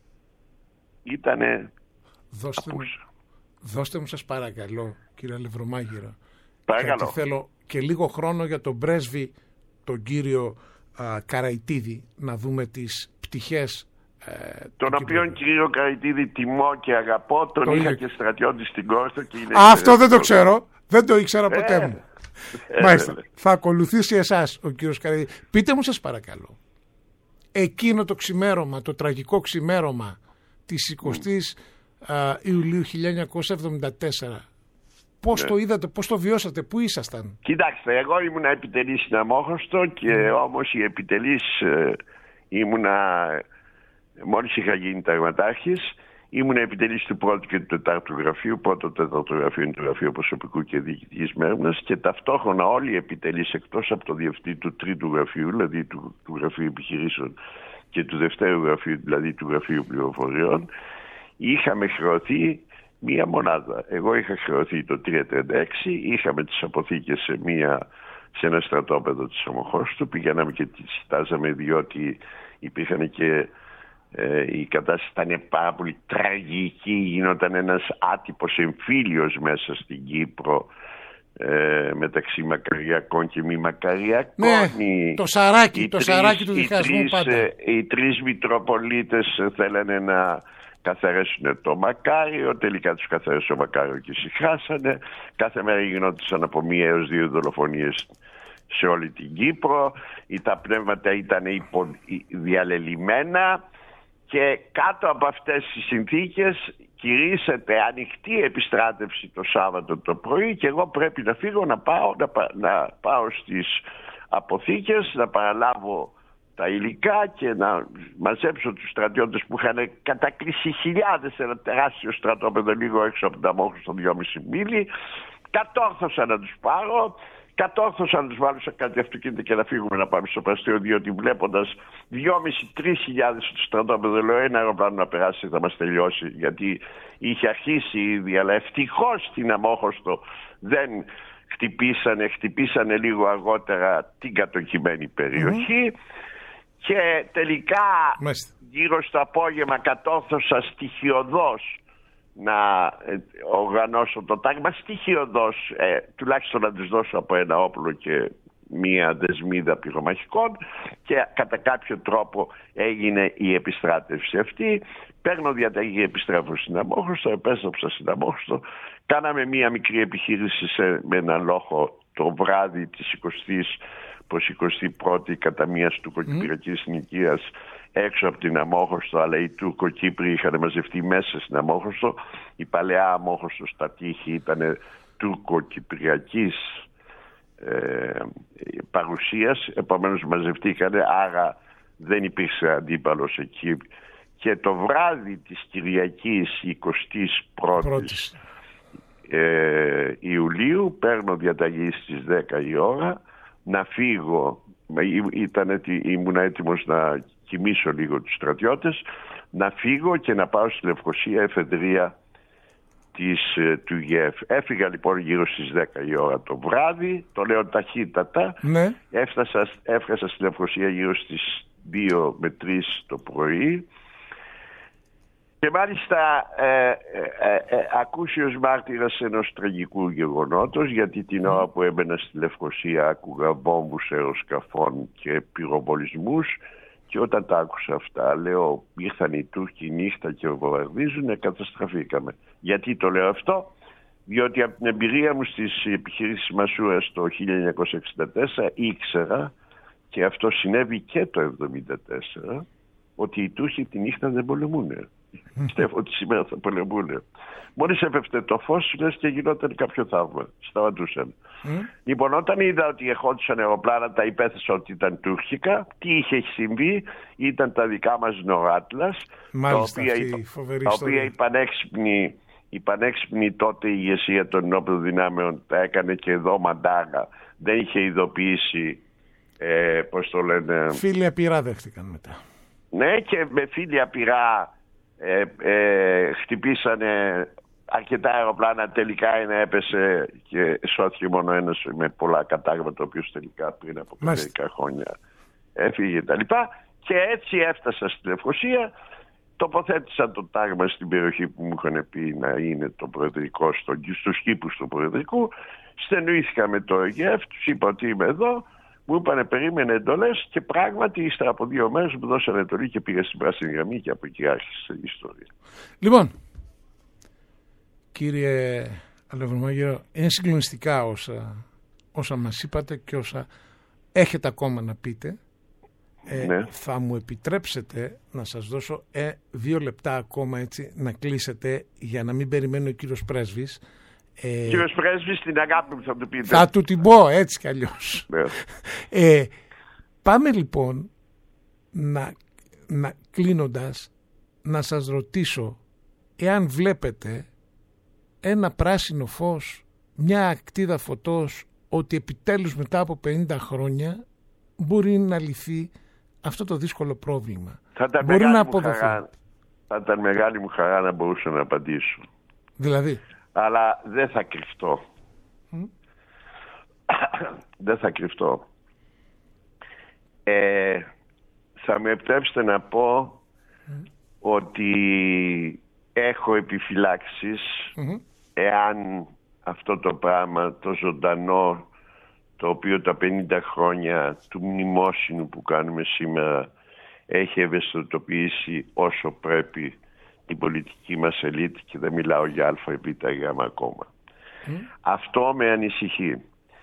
ήτανε δώστε μου, δώστε μου σας παρακαλώ, κύριε Αλευρωμάγειρα, παρακαλώ. Γιατί θέλω και λίγο χρόνο για τον πρέσβη, τον κύριο α, Καραϊτίδη, να δούμε τις πτυχές. Ε, τον οποίον κύριο Καραϊτίδη τιμώ και αγαπώ, τον το είχα ίδιο. Και στρατιώτη στην Κόρθο και είναι Α, αυτό δεν το ξέρω, δεν το ήξερα ποτέ ε, μου. Ε, Μάλιστα, ε, θα ακολουθήσει εσάς ο κύριος Καραϊτίδη. Πείτε μου σας παρακαλώ, εκείνο το ξημέρωμα, το τραγικό ξημέρωμα της εικοστής mm. Ιουλίου χίλια εννιακόσια εβδομήντα τέσσερα, πώς ναι. το είδατε, πώς το βιώσατε, πού ήσασταν? Κοιτάξτε, εγώ ήμουν επιτελής στην Αμόχωστο και mm. όμως η επιτελής ε, ήμουνα, μόλις είχα γίνει ταγματάρχης, ήμουν επιτελής του πρώτου και του τετάρτου γραφείου. Πρώτο τέταρτο γραφείο είναι το γραφείο προσωπικού και διοικητικής μέρμνας, και ταυτόχρονα όλοι οι επιτελείς, εκτός από το διευθυντή του τρίτου γραφείου, δηλαδή του, του γραφείου επιχειρήσεων, και του δευτέρου γραφείου, δηλαδή του γραφείου πληροφοριών, είχαμε χρεωθεί μία μονάδα. Εγώ είχα χρεωθεί το τρία τριάντα έξι, είχαμε τις αποθήκες σε, μία, σε ένα στρατόπεδο της Αμοχώστου, πηγαίναμε και τις κοιτάζαμε διότι υπήρχαν και ε, η κατάσταση ήταν πάρα πολύ τραγική, γινόταν ένας άτυπος εμφύλιος μέσα στην Κύπρο ε, μεταξύ μακαριακών και μη μακαριακών. Ναι, το σαράκι, το τρεις, σαράκι του διχασμού πάντα. Ε, οι τρεις Μητροπολίτες θέλανε να καθαρέσουν το Μακάριο, τελικά τους καθαρέσουν το Μακάριο και συχάσανε. Κάθε μέρα γινόντουσαν από μία έως δύο δολοφονίες σε όλη την Κύπρο. Τα πνεύματα ήταν υπο, διαλελειμμένα και κάτω από αυτές τις συνθήκες κηρύσσεται ανοιχτή επιστράτευση το Σάββατο το πρωί και εγώ πρέπει να φύγω να πάω, να, να πάω στις αποθήκες, να παραλάβω τα υλικά και να μαζέψω τους στρατιώτες που είχαν κατακλείσει χιλιάδες, ένα τεράστιο στρατόπεδο λίγο έξω από τα Αμόχωστο στο δυόμισι μίλι. Κατόρθωσα να τους πάρω, κατόρθωσα να τους βάλω σε κάτι αυτοκίνητα και να φύγουμε να πάμε στο Πραστείο, διότι βλέποντας δυόμισι με τρεις χιλιάδες στο στρατόπεδο λέω ένα αεροπλάνο να περάσει θα μας τελειώσει, γιατί είχε αρχίσει ήδη, αλλά ευτυχώς στην Αμόχωστο δεν χτυπήσανε, χτυπήσανε λίγο αργότερα την κατοικημένη περιοχή. Mm-hmm. Και τελικά Μάλιστα. γύρω στο απόγευμα κατόρθωσα στοιχειοδός να ε, οργανώσω το τάγμα, στοιχειοδός ε, τουλάχιστον να τους δώσω από ένα όπλο και μία δεσμίδα πυρομαχικών και κατά κάποιο τρόπο έγινε η επιστράτευση αυτή. Παίρνω διαταγή, επιστρέφω στην Αμόχωστο, επέστρεψα στην Αμόχωστο, κάναμε μία μικρή επιχείρηση σε, με ένα λόγο το βράδυ της εικοστής προς εικοστή πρώτη κατά μίας τουρκοκυπριακής συνοικίας έξω από την Αμόχωστο, αλλά οι Τουρκοκύπροι είχαν μαζευτεί μέσα στην Αμόχωστο. Η παλαιά Αμόχωστο στα τείχη ήταν τουρκοκυπριακής ε, παρουσίας, επομένως μαζευτήκανε, άρα δεν υπήρξε αντίπαλος εκεί. Και το βράδυ της Κυριακής εικοστής πρώτης ε, Ιουλίου παίρνω διαταγή στις δέκα η ώρα να φύγω, ήταν, ήμουν έτοιμος να κοιμήσω λίγο τους στρατιώτες, να φύγω και να πάω στη Λευκοσία εφεδρεία της, του ΓΕΦ. Έφυγα λοιπόν γύρω στις δέκα η ώρα το βράδυ, το λέω ταχύτατα, ναι. Έφτασα, έφτασα στη Λευκοσία γύρω στις δύο με τρεις το πρωί. Και μάλιστα ε, ε, ε, ε, ακούσιος μάρτυρας ενός τραγικού γεγονότος, γιατί την ώρα που έμπαινα στη Λευκοσία άκουγα βόμβους αεροσκαφών και πυροβολισμούς και όταν τα άκουσα αυτά λέω ήρθαν οι Τούρκοι νύχτα και βομβαρδίζουν, καταστραφήκαμε. Γιατί το λέω αυτό? Διότι από την εμπειρία μου στις επιχειρήσεις Μασούρας το χίλια εννιακόσια εξήντα τέσσερα ήξερα, και αυτό συνέβη και το εβδομήντα τέσσερα, ότι οι Τούρκοι τη νύχτα δεν πολεμούν. Πιστεύω ότι σήμερα θα πολεμούν. Μόλις έπεφτε το φως, λες και γινόταν κάποιο θαύμα. Σταματούσαν. Mm. Λοιπόν, όταν είδα ότι ερχόντουσαν αεροπλάνα, τα υπέθεσα ότι ήταν τουρκικά. Τι είχε συμβεί? Ήταν τα δικά μας Νοράτλας, τα οποία, τα οποία η πανέξυπνη, η πανέξυπνη τότε η ηγεσία των ενόπλων δυνάμεων τα έκανε και εδώ μαντάρα. Δεν είχε ειδοποιήσει, ε, πώς το λένε... Φίλια πυρά δέχτηκαν μετά. Ναι, και με φίλια πυρά Ε, ε, χτυπήσανε αρκετά αεροπλάνα, τελικά ένα έπεσε και σώθηκε μόνο ένας με πολλά κατάγματα, ο οποίος τελικά πριν από μερικά χρόνια έφυγε τα λοιπά. Και έτσι έφτασα στη Λευκοσία, τοποθέτησα το τάγμα στην περιοχή που μου είχαν πει να είναι το προεδρικό, στο, στους κήπους του προεδρικού. Στενουήθηκα με το ΕΓΕΦ, τους είπα ότι είμαι εδώ. Μου είπανε περίμενε εντολές και πράγματι ύστερα από δύο μέρες μου δώσανε εντολή και πήγα στην πράσινη γραμμή και από εκεί άρχισε η ιστορία. Λοιπόν, κύριε Αλευρομάγειρο, είναι συγκλονιστικά όσα, όσα μας είπατε και όσα έχετε ακόμα να πείτε. Ε, ναι. Θα μου επιτρέψετε να σας δώσω ε, δύο λεπτά ακόμα έτσι να κλείσετε για να μην περιμένει ο κύριος Πρέσβης. Ε, Κύριος Πρέσβης, την αγάπη μου θα του πείτε. Θα του την πω έτσι κι αλλιώς. Ναι. ε, πάμε λοιπόν να, να κλείνοντας να σας ρωτήσω εάν βλέπετε ένα πράσινο φως, μια ακτίδα φωτός, ότι επιτέλους μετά από πενήντα χρόνια μπορεί να λυθεί αυτό το δύσκολο πρόβλημα. Θα ήταν, μπορεί να χαρά, θα ήταν μεγάλη μου χαρά να μπορούσα να απαντήσω. Δηλαδή. Αλλά δεν θα κρυφτώ. Mm. δεν θα κρυφτώ. Ε, θα με επιτρέψετε να πω mm. ότι έχω επιφυλάξεις mm-hmm. εάν αυτό το πράγμα, το ζωντανό, το οποίο τα πενήντα χρόνια του μνημόσυνου που κάνουμε σήμερα έχει ευαισθητοποιήσει όσο πρέπει την πολιτική μας ελίτ, και δεν μιλάω για α, β, γ ακόμα. Mm. Αυτό με ανησυχεί.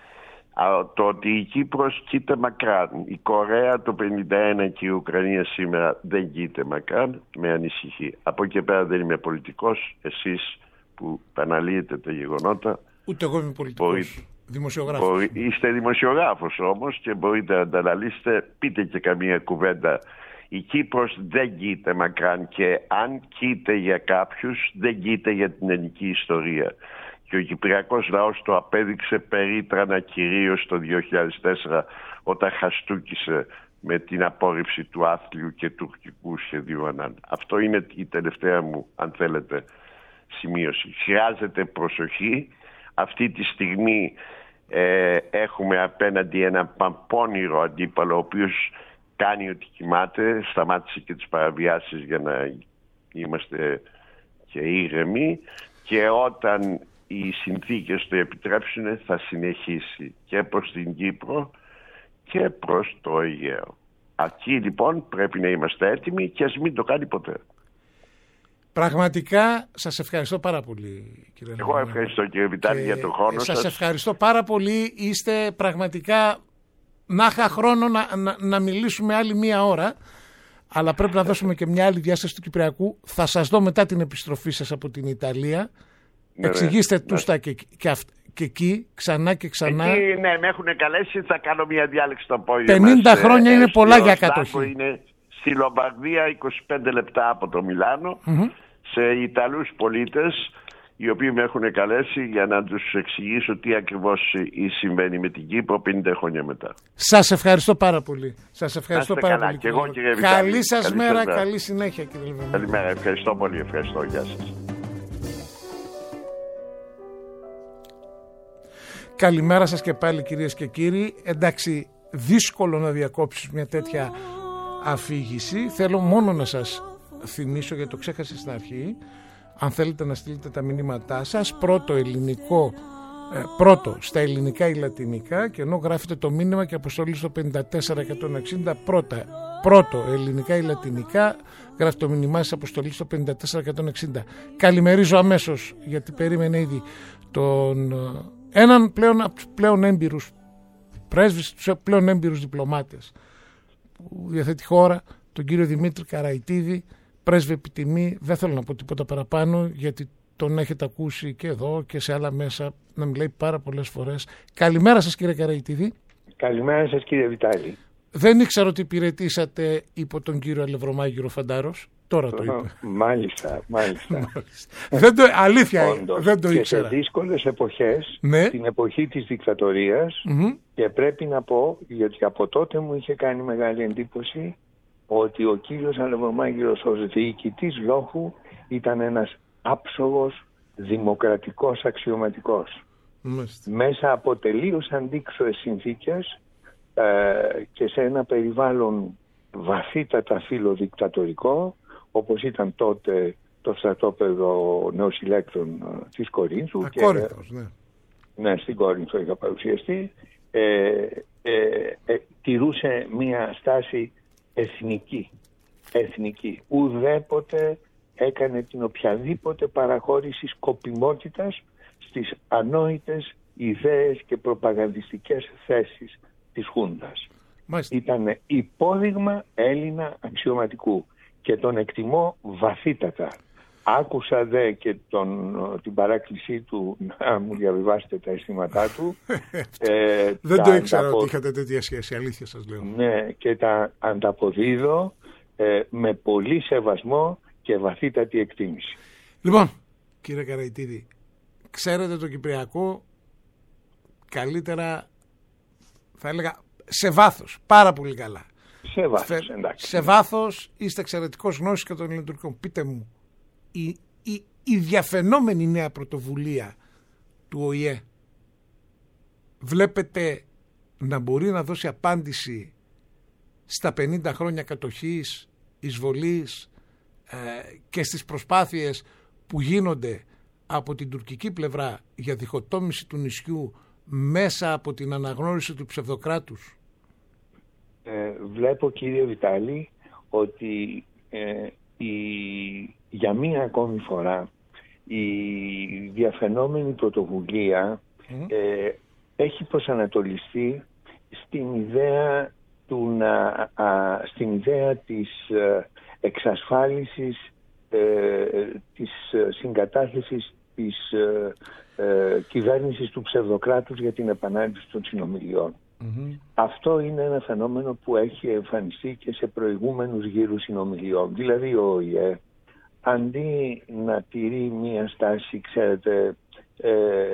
Το ότι η Κύπρος κοίται μακράν, η Κορέα το πενήντα ένα και η Ουκρανία σήμερα δεν κοίται μακράν, με ανησυχεί. Από εκεί πέρα δεν είμαι πολιτικός, εσείς που αναλύετε τα γεγονότα. Ούτε εγώ είμαι πολιτικός, μπορείτε, δημοσιογράφος. Μπορεί, είστε δημοσιογράφος όμως και μπορείτε να τα αναλύσετε, πείτε και καμία κουβέντα. Η Κύπρος δεν κοίται μακράν, και αν κοίται για κάποιους δεν κοίται για την ελληνική ιστορία. Και ο κυπριακός λαός το απέδειξε περίτρανα, κυρίως το δύο χιλιάδες τέσσερα, όταν χαστούκησε με την απόρριψη του άθλιου και τουρκικού σχεδίου Ανάν. Αυτό είναι η τελευταία μου, αν θέλετε, σημείωση. Χρειάζεται προσοχή. Αυτή τη στιγμή ε, έχουμε απέναντι ένα παμπώνυρο αντίπαλο, ο οποίος κάνει ότι κοιμάται, σταμάτησε και τις παραβιάσεις για να είμαστε και ήρεμοι, και όταν οι συνθήκες το επιτρέψουν θα συνεχίσει και προς την Κύπρο και προς το Αιγαίο. Aquí λοιπόν πρέπει να είμαστε έτοιμοι, και ας μην το κάνει ποτέ. Πραγματικά σας ευχαριστώ πάρα πολύ, κύριε Εγώ Λαμανά. ευχαριστώ, κύριε Βιτάλη, για τον χρόνο σας. Σας ευχαριστώ πάρα πολύ. Είστε πραγματικά... Να είχα χρόνο να, να, να μιλήσουμε άλλη μία ώρα, αλλά πρέπει να δώσουμε και μια άλλη διάσταση του Κυπριακού. Θα σας δω μετά την επιστροφή σας από την Ιταλία. Ναι, Εξηγήστε ναι, τούστα ναι. Και, και, αυ, και εκεί, ξανά και ξανά. Εκεί, ναι, με έχουν καλέσει, θα κάνω μια διάλεξη το απόγευμα. πενήντα χρόνια ε, είναι πολλά για κατοχή. Είναι στη Λομπαρδία, είκοσι πέντε λεπτά από το Μιλάνο, mm-hmm. σε Ιταλούς πολίτες, οι οποίοι με έχουν καλέσει για να τους εξηγήσω τι ακριβώς συμβαίνει με την Κύπρο πενήντα χρόνια μετά. Σας ευχαριστώ πάρα πολύ. Σας ευχαριστώ πάρα καλά. πολύ. Και εγώ, κύριε Βιτάλη. Καλή σας καλή μέρα, μέρα, καλή συνέχεια, κύριε Λεβέντη. Καλημέρα, ευχαριστώ πολύ, ευχαριστώ, γεια σας. Καλημέρα σας και πάλι, κυρίες και κύριοι. Εντάξει, δύσκολο να διακόψεις μια τέτοια αφήγηση. Θέλω μόνο να σας θυμίσω, γιατί το ξέχασα στην αρχή, αν θέλετε να στείλετε τα μηνύματά σας, πρώτο ελληνικό, ε, πρώτο στα ελληνικά ή λατινικά, και ενώ γράφετε το μήνυμα και αποστολή στο πενήντα τέσσερα εκατόν εξήντα, πρώτα, πρώτο ελληνικά ή λατινικά, γράφετε το μήνυμά σας, αποστολή στο πενήντα τέσσερα εκατόν εξήντα. Καλημερίζω αμέσως, γιατί περίμενε ήδη τον, έναν πλέον από τους πλέον έμπειρους πρέσβεις, τους πλέον έμπειρους διπλωμάτες που διαθέτει χώρα, τον κύριο Δημήτρη Καραϊτίδη, πρέσβη επιτιμή. Δεν θέλω να πω τίποτα παραπάνω, γιατί τον έχετε ακούσει και εδώ και σε άλλα μέσα να μιλάει πάρα πολλές φορές. Καλημέρα σας, κύριε Καραϊτίδη. Καλημέρα σας, κύριε Βιτάλη. Δεν ήξερα ότι υπηρετήσατε υπό τον κύριο Αλευρωμάγυρο Φαντάρος. Τώρα το είπα. Μάλιστα, μάλιστα. δεν το, αλήθεια, Όντως, δεν το ήξερα. Και σε δύσκολες εποχές, ναι. την εποχή της δικτατορίας, mm-hmm. και πρέπει να πω, γιατί από τότε μου είχε κάνει μεγάλη εντύπωση, ότι ο κύριος Αλευρωμάγυρος ως διοικητής λόγου ήταν ένας άψογος, δημοκρατικός αξιωματικός. Μάλιστα. Μέσα από τελείως αντίξωες συνθήκες ε, και σε ένα περιβάλλον βαθύτατα φιλοδικτατορικό, όπως ήταν τότε το στρατόπεδο νεοσυλλέκτων της Κορίνθου. Α, και, Κόρινθος, ναι. Ναι, στην Κόρινθο είχα παρουσιαστεί. Ε, ε, ε, τηρούσε μία στάση εθνική. Εθνική. Ουδέποτε έκανε την οποιαδήποτε παραχώρηση σκοπιμότητας στις ανόητες ιδέες και προπαγανδιστικές θέσεις της Χούντας. Ήταν υπόδειγμα Έλληνα αξιωματικού και τον εκτιμώ βαθύτατα. Άκουσα δε και τον, την παράκλησή του να μου διαβιβάσετε τα αισθήματά του. ε, Δεν το ήξερα ανταπο... ότι είχατε τέτοια σχέση, αλήθεια σας λέω. Ναι, και τα ανταποδίδω ε, με πολύ σεβασμό και βαθύτατη εκτίμηση. Λοιπόν, κύριε Καραϊτίδη, ξέρετε το Κυπριακό καλύτερα, θα έλεγα, σε βάθος, πάρα πολύ καλά. Σε βάθος, εντάξει. Σε βάθος είστε εξαιρετικός γνώσης και των ελληνικών. Πείτε μου, η, η, η διαφαινόμενη νέα πρωτοβουλία του Ο Η Ε βλέπετε να μπορεί να δώσει απάντηση στα πενήντα χρόνια κατοχής, εισβολής ε, και στις προσπάθειες που γίνονται από την τουρκική πλευρά για διχοτόμηση του νησιού μέσα από την αναγνώριση του ψευδοκράτους? Ε, βλέπω, κύριε Βιτάλη, ότι ε, η, για μία ακόμη φορά η διαφαινόμενη πρωτοβουλία mm. ε, έχει προσανατολιστεί στην ιδέα, του να, α, στην ιδέα της ε, εξασφάλισης ε, της συγκατάθεσης της ε, ε, κυβέρνησης του ψευδοκράτους για την επανάληψη των συνομιλιών. Mm-hmm. Αυτό είναι ένα φαινόμενο που έχει εμφανιστεί και σε προηγούμενους γύρους συνομιλιών. Δηλαδή ο Ο Η Ε, αντί να τηρεί μία στάση, ξέρετε, ε,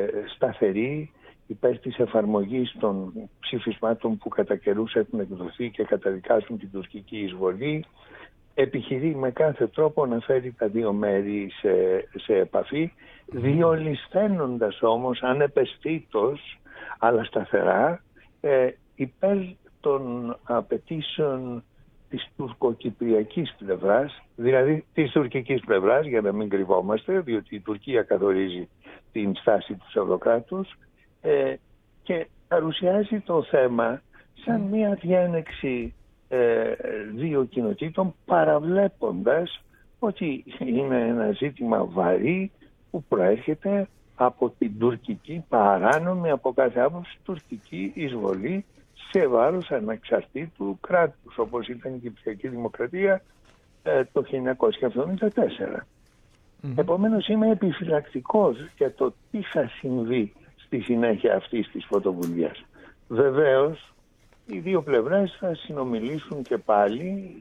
σταθερή υπέρ της εφαρμογής των ψηφισμάτων που κατά καιρούς έχουν εκδοθεί και καταδικάζουν την τουρκική εισβολή, επιχειρεί με κάθε τρόπο να φέρει τα δύο μέρη σε, σε επαφή, διολυσθένοντας όμως ανεπαισθήτως αλλά σταθερά ε, υπέρ των απαιτήσεων της τουρκοκυπριακής πλευράς, δηλαδή της τουρκικής πλευράς, για να μην κρυβόμαστε, διότι η Τουρκία καθορίζει την στάση του ψευδοκράτους ε, και παρουσιάζει το θέμα σαν μια διένεξη ε, δύο κοινοτήτων, παραβλέποντας ότι είναι ένα ζήτημα βαρύ που προέρχεται από την τουρκική παράνομη, από κάθε άποψη τουρκική εισβολή σε βάρος ανεξαρτήτου κράτους, όπως ήταν η Κυπριακή Δημοκρατία ε, το χίλια εννιακόσια εβδομήντα τέσσερα. Mm-hmm. Επομένως είμαι επιφυλακτικός για το τι θα συμβεί στη συνέχεια αυτής της πρωτοβουλίας. Βεβαίως οι δύο πλευρές θα συνομιλήσουν και πάλι,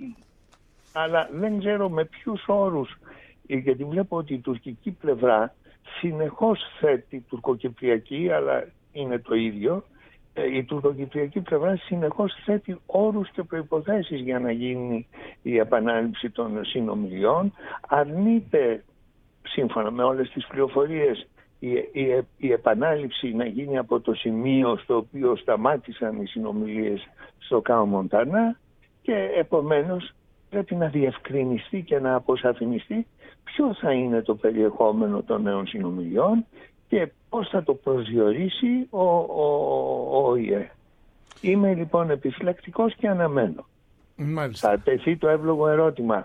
αλλά δεν ξέρω με ποιους όρους, γιατί βλέπω ότι η τουρκική πλευρά συνεχώς θέτει τουρκοκυπριακή, αλλά είναι το ίδιο, η τουρκοκυπριακή πλευρά συνεχώς θέτει όρους και προϋποθέσεις για να γίνει η επανάληψη των συνομιλιών, αρνείται, σύμφωνα με όλες τις πληροφορίες, η, η, η επανάληψη να γίνει από το σημείο στο οποίο σταμάτησαν οι συνομιλίες στο Κάο Μοντάνα και επομένως πρέπει να διευκρινιστεί και να αποσαφινιστεί ποιο θα είναι το περιεχόμενο των νέων συνομιλιών και πώς θα το προσδιορίσει ο, ο, ο Ο Η Ε. Είμαι λοιπόν επιφυλακτικός και αναμένω. Μάλιστα. Θα τεθεί το εύλογο ερώτημα,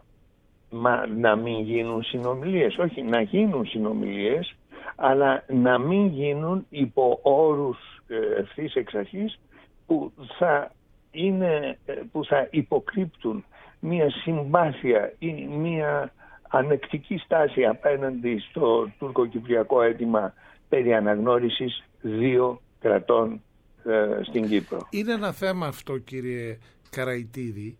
μα να μην γίνουν συνομιλίες? Όχι, να γίνουν συνομιλίες, αλλά να μην γίνουν υπό όρους ευθύς εξ αρχής που θα, είναι, που θα υποκρύπτουν μία συμπάθεια ή μία ανεκτική στάση απέναντι στο τουρκοκυπριακό αίτημα περί αναγνώρισης δύο κρατών ε, στην Κύπρο. Είναι ένα θέμα αυτό, κύριε Καραϊτίδη.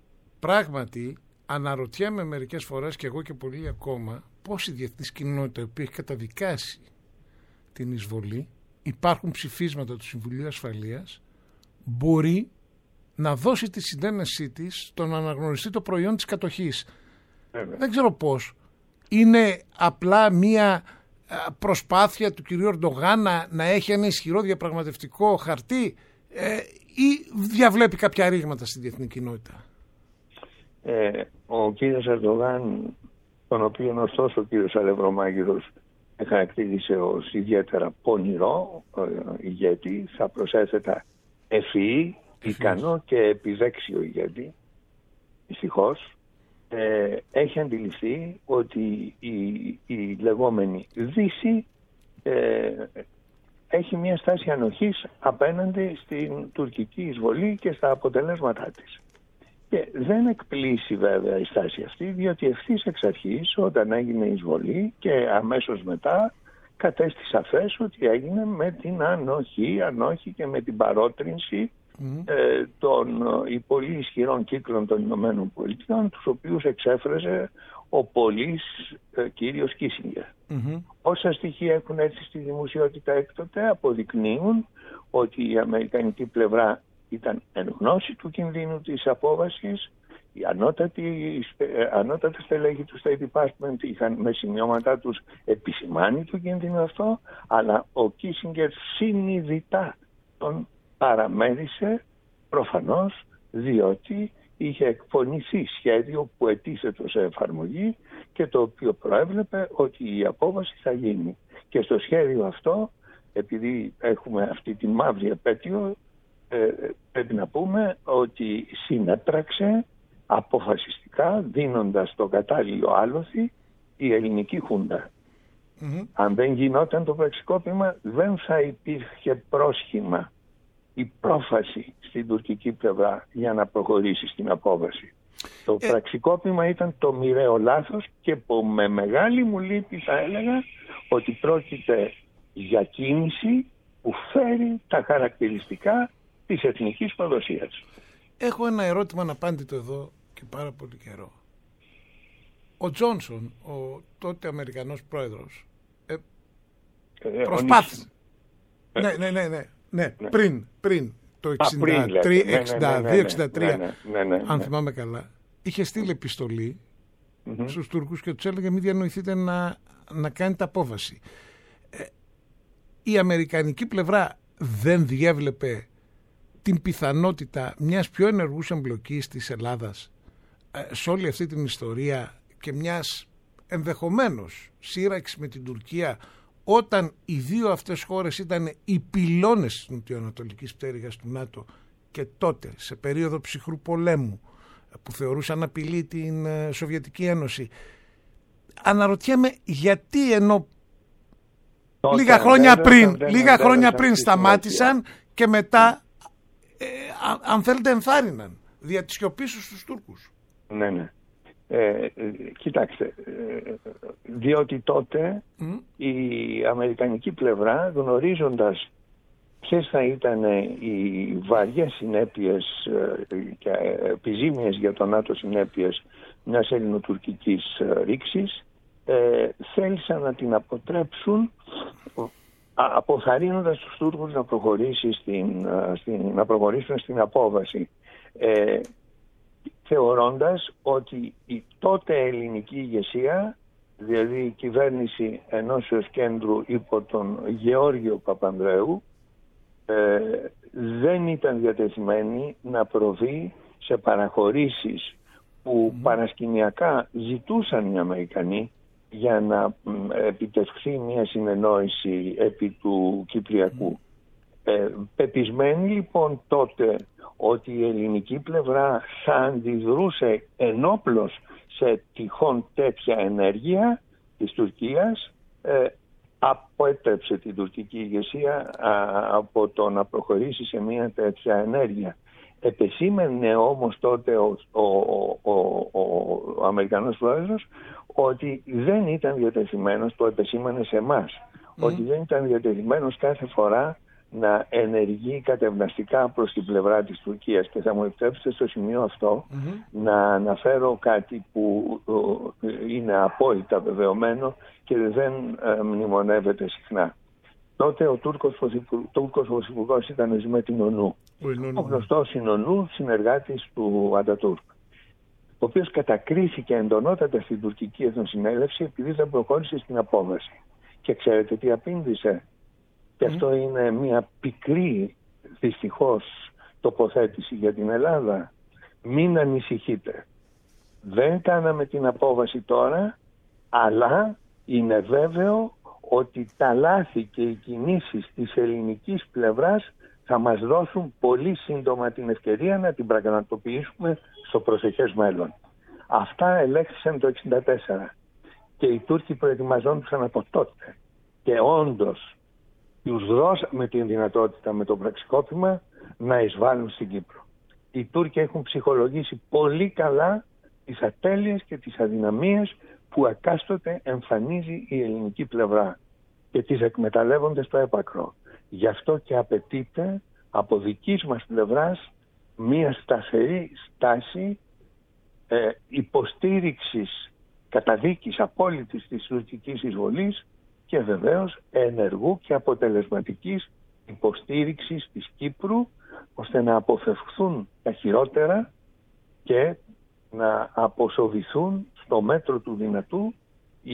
Πράγματι αναρωτιέμαι μερικές φορές και εγώ και πολλοί ακόμα πώς η διεθνής κοινότητα που έχει καταδικάσει την εισβολή, υπάρχουν ψηφίσματα του Συμβουλίου Ασφαλείας, μπορεί να δώσει τη συνένεσή της στο να αναγνωριστεί το προϊόν της κατοχής. Βέβαια. Δεν ξέρω πώς. Είναι απλά μία προσπάθεια του κυρίου Ερντογάν να, να έχει ένα ισχυρό διαπραγματευτικό χαρτί ε, ή διαβλέπει κάποια ρήγματα στη διεθνή κοινότητα? Ε, ο κύριος Ερντογάν, τον οποίο ωστόσο ο κύριος Αλευρομάγειρος χαρακτήρισε ως ιδιαίτερα πονηρό ε, ηγέτη, θα προσέθετα ευφυή, ικανό και επιδέξιο ηγέτη, δυστυχώς, ε, έχει αντιληφθεί ότι η, η λεγόμενη Δύση ε, έχει μια στάση ανοχής απέναντι στην τουρκική εισβολή και στα αποτελέσματά της. Και δεν εκπλήσει βέβαια η στάση αυτή, διότι ευθύς εξ αρχής όταν έγινε η εισβολή και αμέσως μετά κατέστη σαφές ότι έγινε με την ανοχή, ανόχη και με την παρότρινση mm. ε, των ε, πολύ ισχυρών κύκλων των Ηνωμένων Πολιτειών, τους οποίους εξέφραζε ο πολύς ε, κύριος Κίσινγκερ. Mm-hmm. Όσα στοιχεία έχουν έρθει στη δημοσιότητα έκτοτε αποδεικνύουν ότι η αμερικανική πλευρά ήταν εν γνώση του κινδύνου της απόβασης Οι ανώτατοι, ανώτατοι στελέχοι του State Department είχαν με σημειώματά τους επισημάνει το κίνδυνο αυτό, αλλά ο Κίσινγκερ συνειδητά τον παραμέρισε, προφανώς διότι είχε εκπονηθεί σχέδιο που ετίθετο σε εφαρμογή και το οποίο προέβλεπε ότι η απόβαση θα γίνει. Και στο σχέδιο αυτό, επειδή έχουμε αυτή τη μαύρη επέτειο, ε, πρέπει να πούμε ότι συνέτραξε αποφασιστικά, δίνοντας το κατάλληλο άλοθη, η ελληνική Χούντα. Mm-hmm. Αν δεν γινόταν το πραξικόπημα, δεν θα υπήρχε πρόσχημα η πρόφαση στην τουρκική πλευρά για να προχωρήσει στην απόβαση. Το ε... πραξικόπημα ήταν το μοιραίο λάθος και που με μεγάλη μου λύπη θα έλεγα ότι πρόκειται για κίνηση που φέρει τα χαρακτηριστικά της εθνικής προδοσίας. Έχω ένα ερώτημα αναπάντητο εδώ και πάρα πολύ καιρό. Ο Τζόνσον, ο τότε Αμερικανός πρόεδρος, ε, ε, προσπάθησε. Ε, ναι, ναι, ναι, ναι, ναι, ναι, πριν, πριν το εξήντα τρία, εξήντα δύο, εξήντα τρία, αν θυμάμαι καλά, είχε στείλει επιστολή mm-hmm. στους Τούρκους και τους έλεγε μην διανοηθείτε να, να κάνετε απόβαση. Ε, η αμερικανική πλευρά δεν διέβλεπε την πιθανότητα μιας πιο ενεργούς εμπλοκής της Ελλάδας ε, σε όλη αυτή την ιστορία και μιας ενδεχομένως σύραξη με την Τουρκία, όταν οι δύο αυτές χώρες ήταν οι πυλώνες της νοτιοανατολικής πτέρυγας του ΝΑΤΟ και τότε σε περίοδο ψυχρού πολέμου που θεωρούσαν απειλή την ε, Σοβιετική Ένωση. Αναρωτιέμαι γιατί ενώ τότε, λίγα χρόνια δεν, πριν, δεν, λίγα δεν, χρόνια δεν, πριν σταμάτησαν και μετά ε, α, αν θέλετε ενθάρρυναν δια της σιωπής στους Τούρκους. Ναι, ναι. Ε, κοιτάξτε, ε, διότι τότε mm. η αμερικανική πλευρά, γνωρίζοντας ποιες θα ήταν οι βαριές συνέπειες ε, και επιζήμιες για το ΝΑΤΟ συνέπειες μιας ελληνοτουρκικής ε, ρήξης, ε, θέλησαν να την αποτρέψουν, αποθαρρύνοντας τους Τούρκους να, προχωρήσει στην, στην, να προχωρήσουν στην απόβαση. Ε, θεωρώντας ότι η τότε ελληνική ηγεσία, δηλαδή η κυβέρνηση Ενώσεως Κέντρου υπό τον Γεώργιο Παπανδρέου, ε, δεν ήταν διατεθειμένη να προβεί σε παραχωρήσεις που mm. παρασκηνιακά ζητούσαν οι Αμερικανοί για να επιτευχθεί μια συνεννόηση επί του Κυπριακού. Mm. Ε, πεπισμένοι λοιπόν τότε ότι η ελληνική πλευρά θα αντιδρούσε ενόπλως σε τυχόν τέτοια ενέργεια της Τουρκίας, ε, απέτρεψε την τουρκική ηγεσία α, από το να προχωρήσει σε μια τέτοια ενέργεια. Επεσήμενε όμως τότε ο, ο, ο, ο, ο Αμερικανός πρόεδρος ότι δεν ήταν διατεθειμένος, το επεσήμενε σε εμάς, mm. ότι δεν ήταν διατεθειμένος κάθε φορά να ενεργεί κατευναστικά προς την πλευρά της Τουρκίας. Και θα μου επιτρέψετε στο σημείο αυτό mm-hmm. να αναφέρω κάτι που είναι απόλυτα βεβαιωμένο και δεν ε, μνημονεύεται συχνά. Τότε ο Τούρκος Πρωθυπουργός ήταν ο Ισμέτιν Ονού, ο γνωστός Ινονού, συνεργάτης του Ατατούρκ, ο οποίος κατακρίθηκε εντονότατα στην τουρκική εθνοσυνέλευση επειδή δεν προχώρησε στην απόβαση. Και ξέρετε τι απήντησε? Και αυτό είναι μια πικρή, δυστυχώς, τοποθέτηση για την Ελλάδα. Μην ανησυχείτε. Δεν κάναμε την απόβαση τώρα, αλλά είναι βέβαιο ότι τα λάθη και οι κινήσεις της ελληνικής πλευράς θα μας δώσουν πολύ σύντομα την ευκαιρία να την πραγματοποιήσουμε στο προσεχές μέλλον. Αυτά ελέγχθησαν το εξήντα τέσσερα και οι Τούρκοι προετοιμαζόντουσαν από τότε. Και όντως τους δώσαμε την δυνατότητα με το πραξικόπημα να εισβάλλουν στην Κύπρο. Οι Τούρκοι έχουν ψυχολογήσει πολύ καλά τις ατέλειες και τις αδυναμίες που εκάστοτε εμφανίζει η ελληνική πλευρά και τις εκμεταλλεύονται στο έπακρο. Γι' αυτό και απαιτείται από δικής μας πλευράς μία σταθερή στάση ε, υποστήριξης, καταδίκης απόλυτης της τουρκικής εισβολής και βεβαίως ενεργού και αποτελεσματικής υποστήριξης της Κύπρου, ώστε να αποφευχθούν τα χειρότερα και να αποσοβηθούν στο μέτρο του δυνατού οι,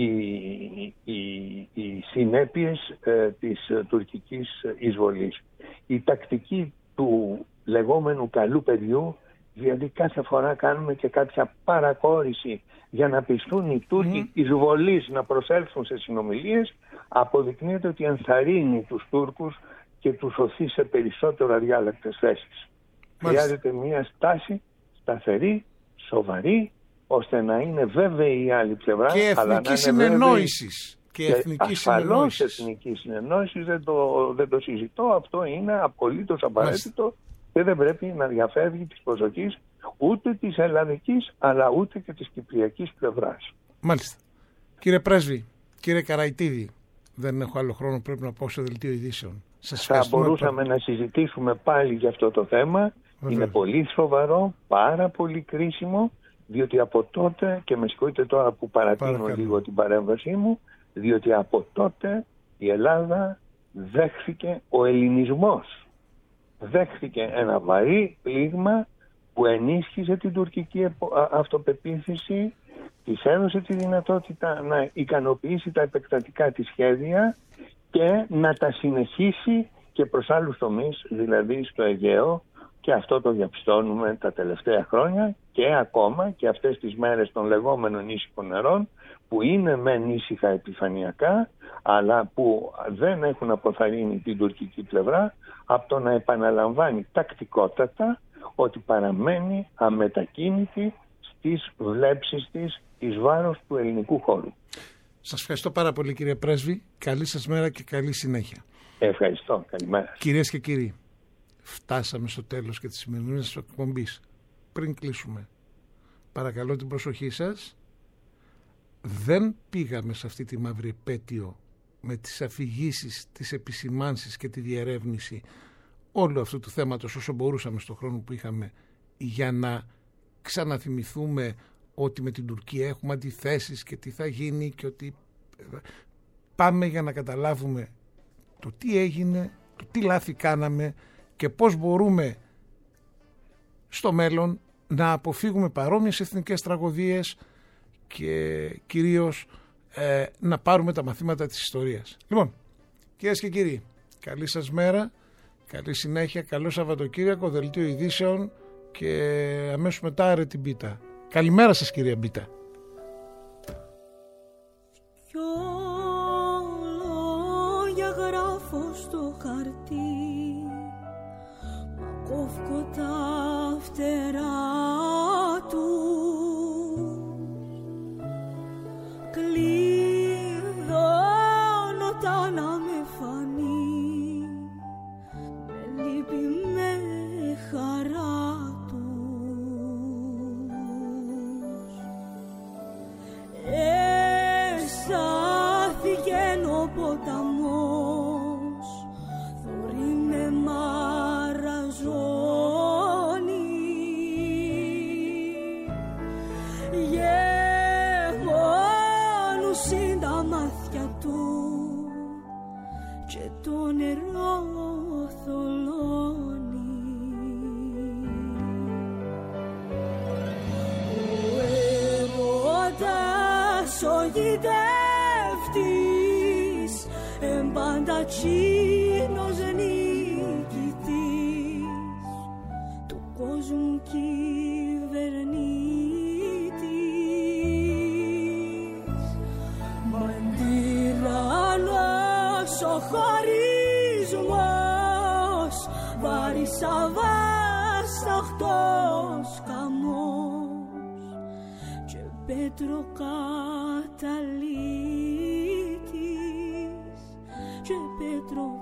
οι, οι συνέπειες ε, της ε, τουρκικής εισβολής. Η τακτική του λεγόμενου καλού παιδιού, δηλαδή κάθε φορά κάνουμε και κάποια παρακόρηση για να πιστούν οι Τούρκοι mm. εισβολής να προσέλθουν σε συνομιλίες, αποδεικνύεται ότι ενθαρρύνει τους Τούρκους και τους οθεί σε περισσότερο αδιάλακτες θέσεις. Χρειάζεται μια στάση σταθερή, σοβαρή, ώστε να είναι βέβαιη η άλλη πλευρά. Και εθνική συνεννόησης. Και εθνική ασφαλώς εθνική συνεννόησης, δεν το, δεν το συζητώ. Αυτό είναι απολύτως απαραίτητο. Μάλιστα. Και δεν πρέπει να διαφεύγει της προσοχής ούτε της ελλαδικής αλλά ούτε και της κυπριακής πλευράς. Μάλιστα. Κύριε Πρέσβη, κύριε Καραϊτίδη, δεν έχω άλλο χρόνο, πρέπει να πω στο δελτίο ειδήσεων. Σας θα μπορούσαμε πάλι να συζητήσουμε πάλι για αυτό το θέμα. Βέβαια. Είναι πολύ σοβαρό, πάρα πολύ κρίσιμο, διότι από τότε, και με συγχωρείτε τώρα που παρατείνω Παρακαλώ. λίγο την παρέμβασή μου, διότι από τότε η Ελλάδα δέχθηκε ο ελληνισμός. Δέχθηκε ένα βαρύ πλήγμα που ενίσχυσε την τουρκική αυτοπεποίθηση, της έδωσε τη δυνατότητα να ικανοποιήσει τα επεκτατικά της σχέδια και να τα συνεχίσει και προς άλλους τομείς, δηλαδή στο Αιγαίο, και αυτό το διαπιστώνουμε τα τελευταία χρόνια και ακόμα και αυτές τις μέρες των λεγόμενων ήσυχων νερών, που είναι μεν ήσυχα επιφανειακά, αλλά που δεν έχουν αποθαρρύνει την τουρκική πλευρά από το να επαναλαμβάνει τακτικότατα ότι παραμένει αμετακίνητη στις βλέψεις της εις βάρος του ελληνικού χώρου. Σας ευχαριστώ πάρα πολύ, κύριε Πρέσβη. Καλή σας μέρα και καλή συνέχεια. Ευχαριστώ. Καλημέρα. Κυρίες και κύριοι, φτάσαμε στο τέλος και της σημερινής εκπομπής. Πριν κλείσουμε, παρακαλώ την προσοχή σας. Δεν πήγαμε σε αυτή τη μαύρη επέτειο με τις αφηγήσεις, τις επισημάνσεις και τη διερεύνηση όλου αυτού του θέματος όσο μπορούσαμε στον χρόνο που είχαμε, για να ξαναθυμηθούμε ότι με την Τουρκία έχουμε αντιθέσεις και τι θα γίνει, και ότι πάμε για να καταλάβουμε το τι έγινε, το τι λάθη κάναμε και πώς μπορούμε στο μέλλον να αποφύγουμε παρόμοιες εθνικές τραγωδίες και κυρίως ε, να πάρουμε τα μαθήματα της ιστορίας. Λοιπόν, κυρίες και κύριοι, καλή σας μέρα, καλή συνέχεια, καλό Σαββατοκύριακο, δελτίο ειδήσεων και αμέσως μετά άρε την πίτα. Καλημέρα σας, κυρία Μπίτα. Κι λόγια γράφω στο χαρτί, μα κόφκω τα φτερά του, κλειδώνω τα να με φανεί, με λύπη με χαρά. Ο ποταμός θωρεί με μαραζώνει, γεμώνουσιν τα μάτια του και το νερό θολώνει. Ο έρωτας ο γητεύτης, εμπάντα τσίνος νικητής, του κόσμου κυβερνήτης, μα τυραννός ο χωρισμός, βάρης αβάσταχτος καμός και πέτρο καταλήτης και πέτρο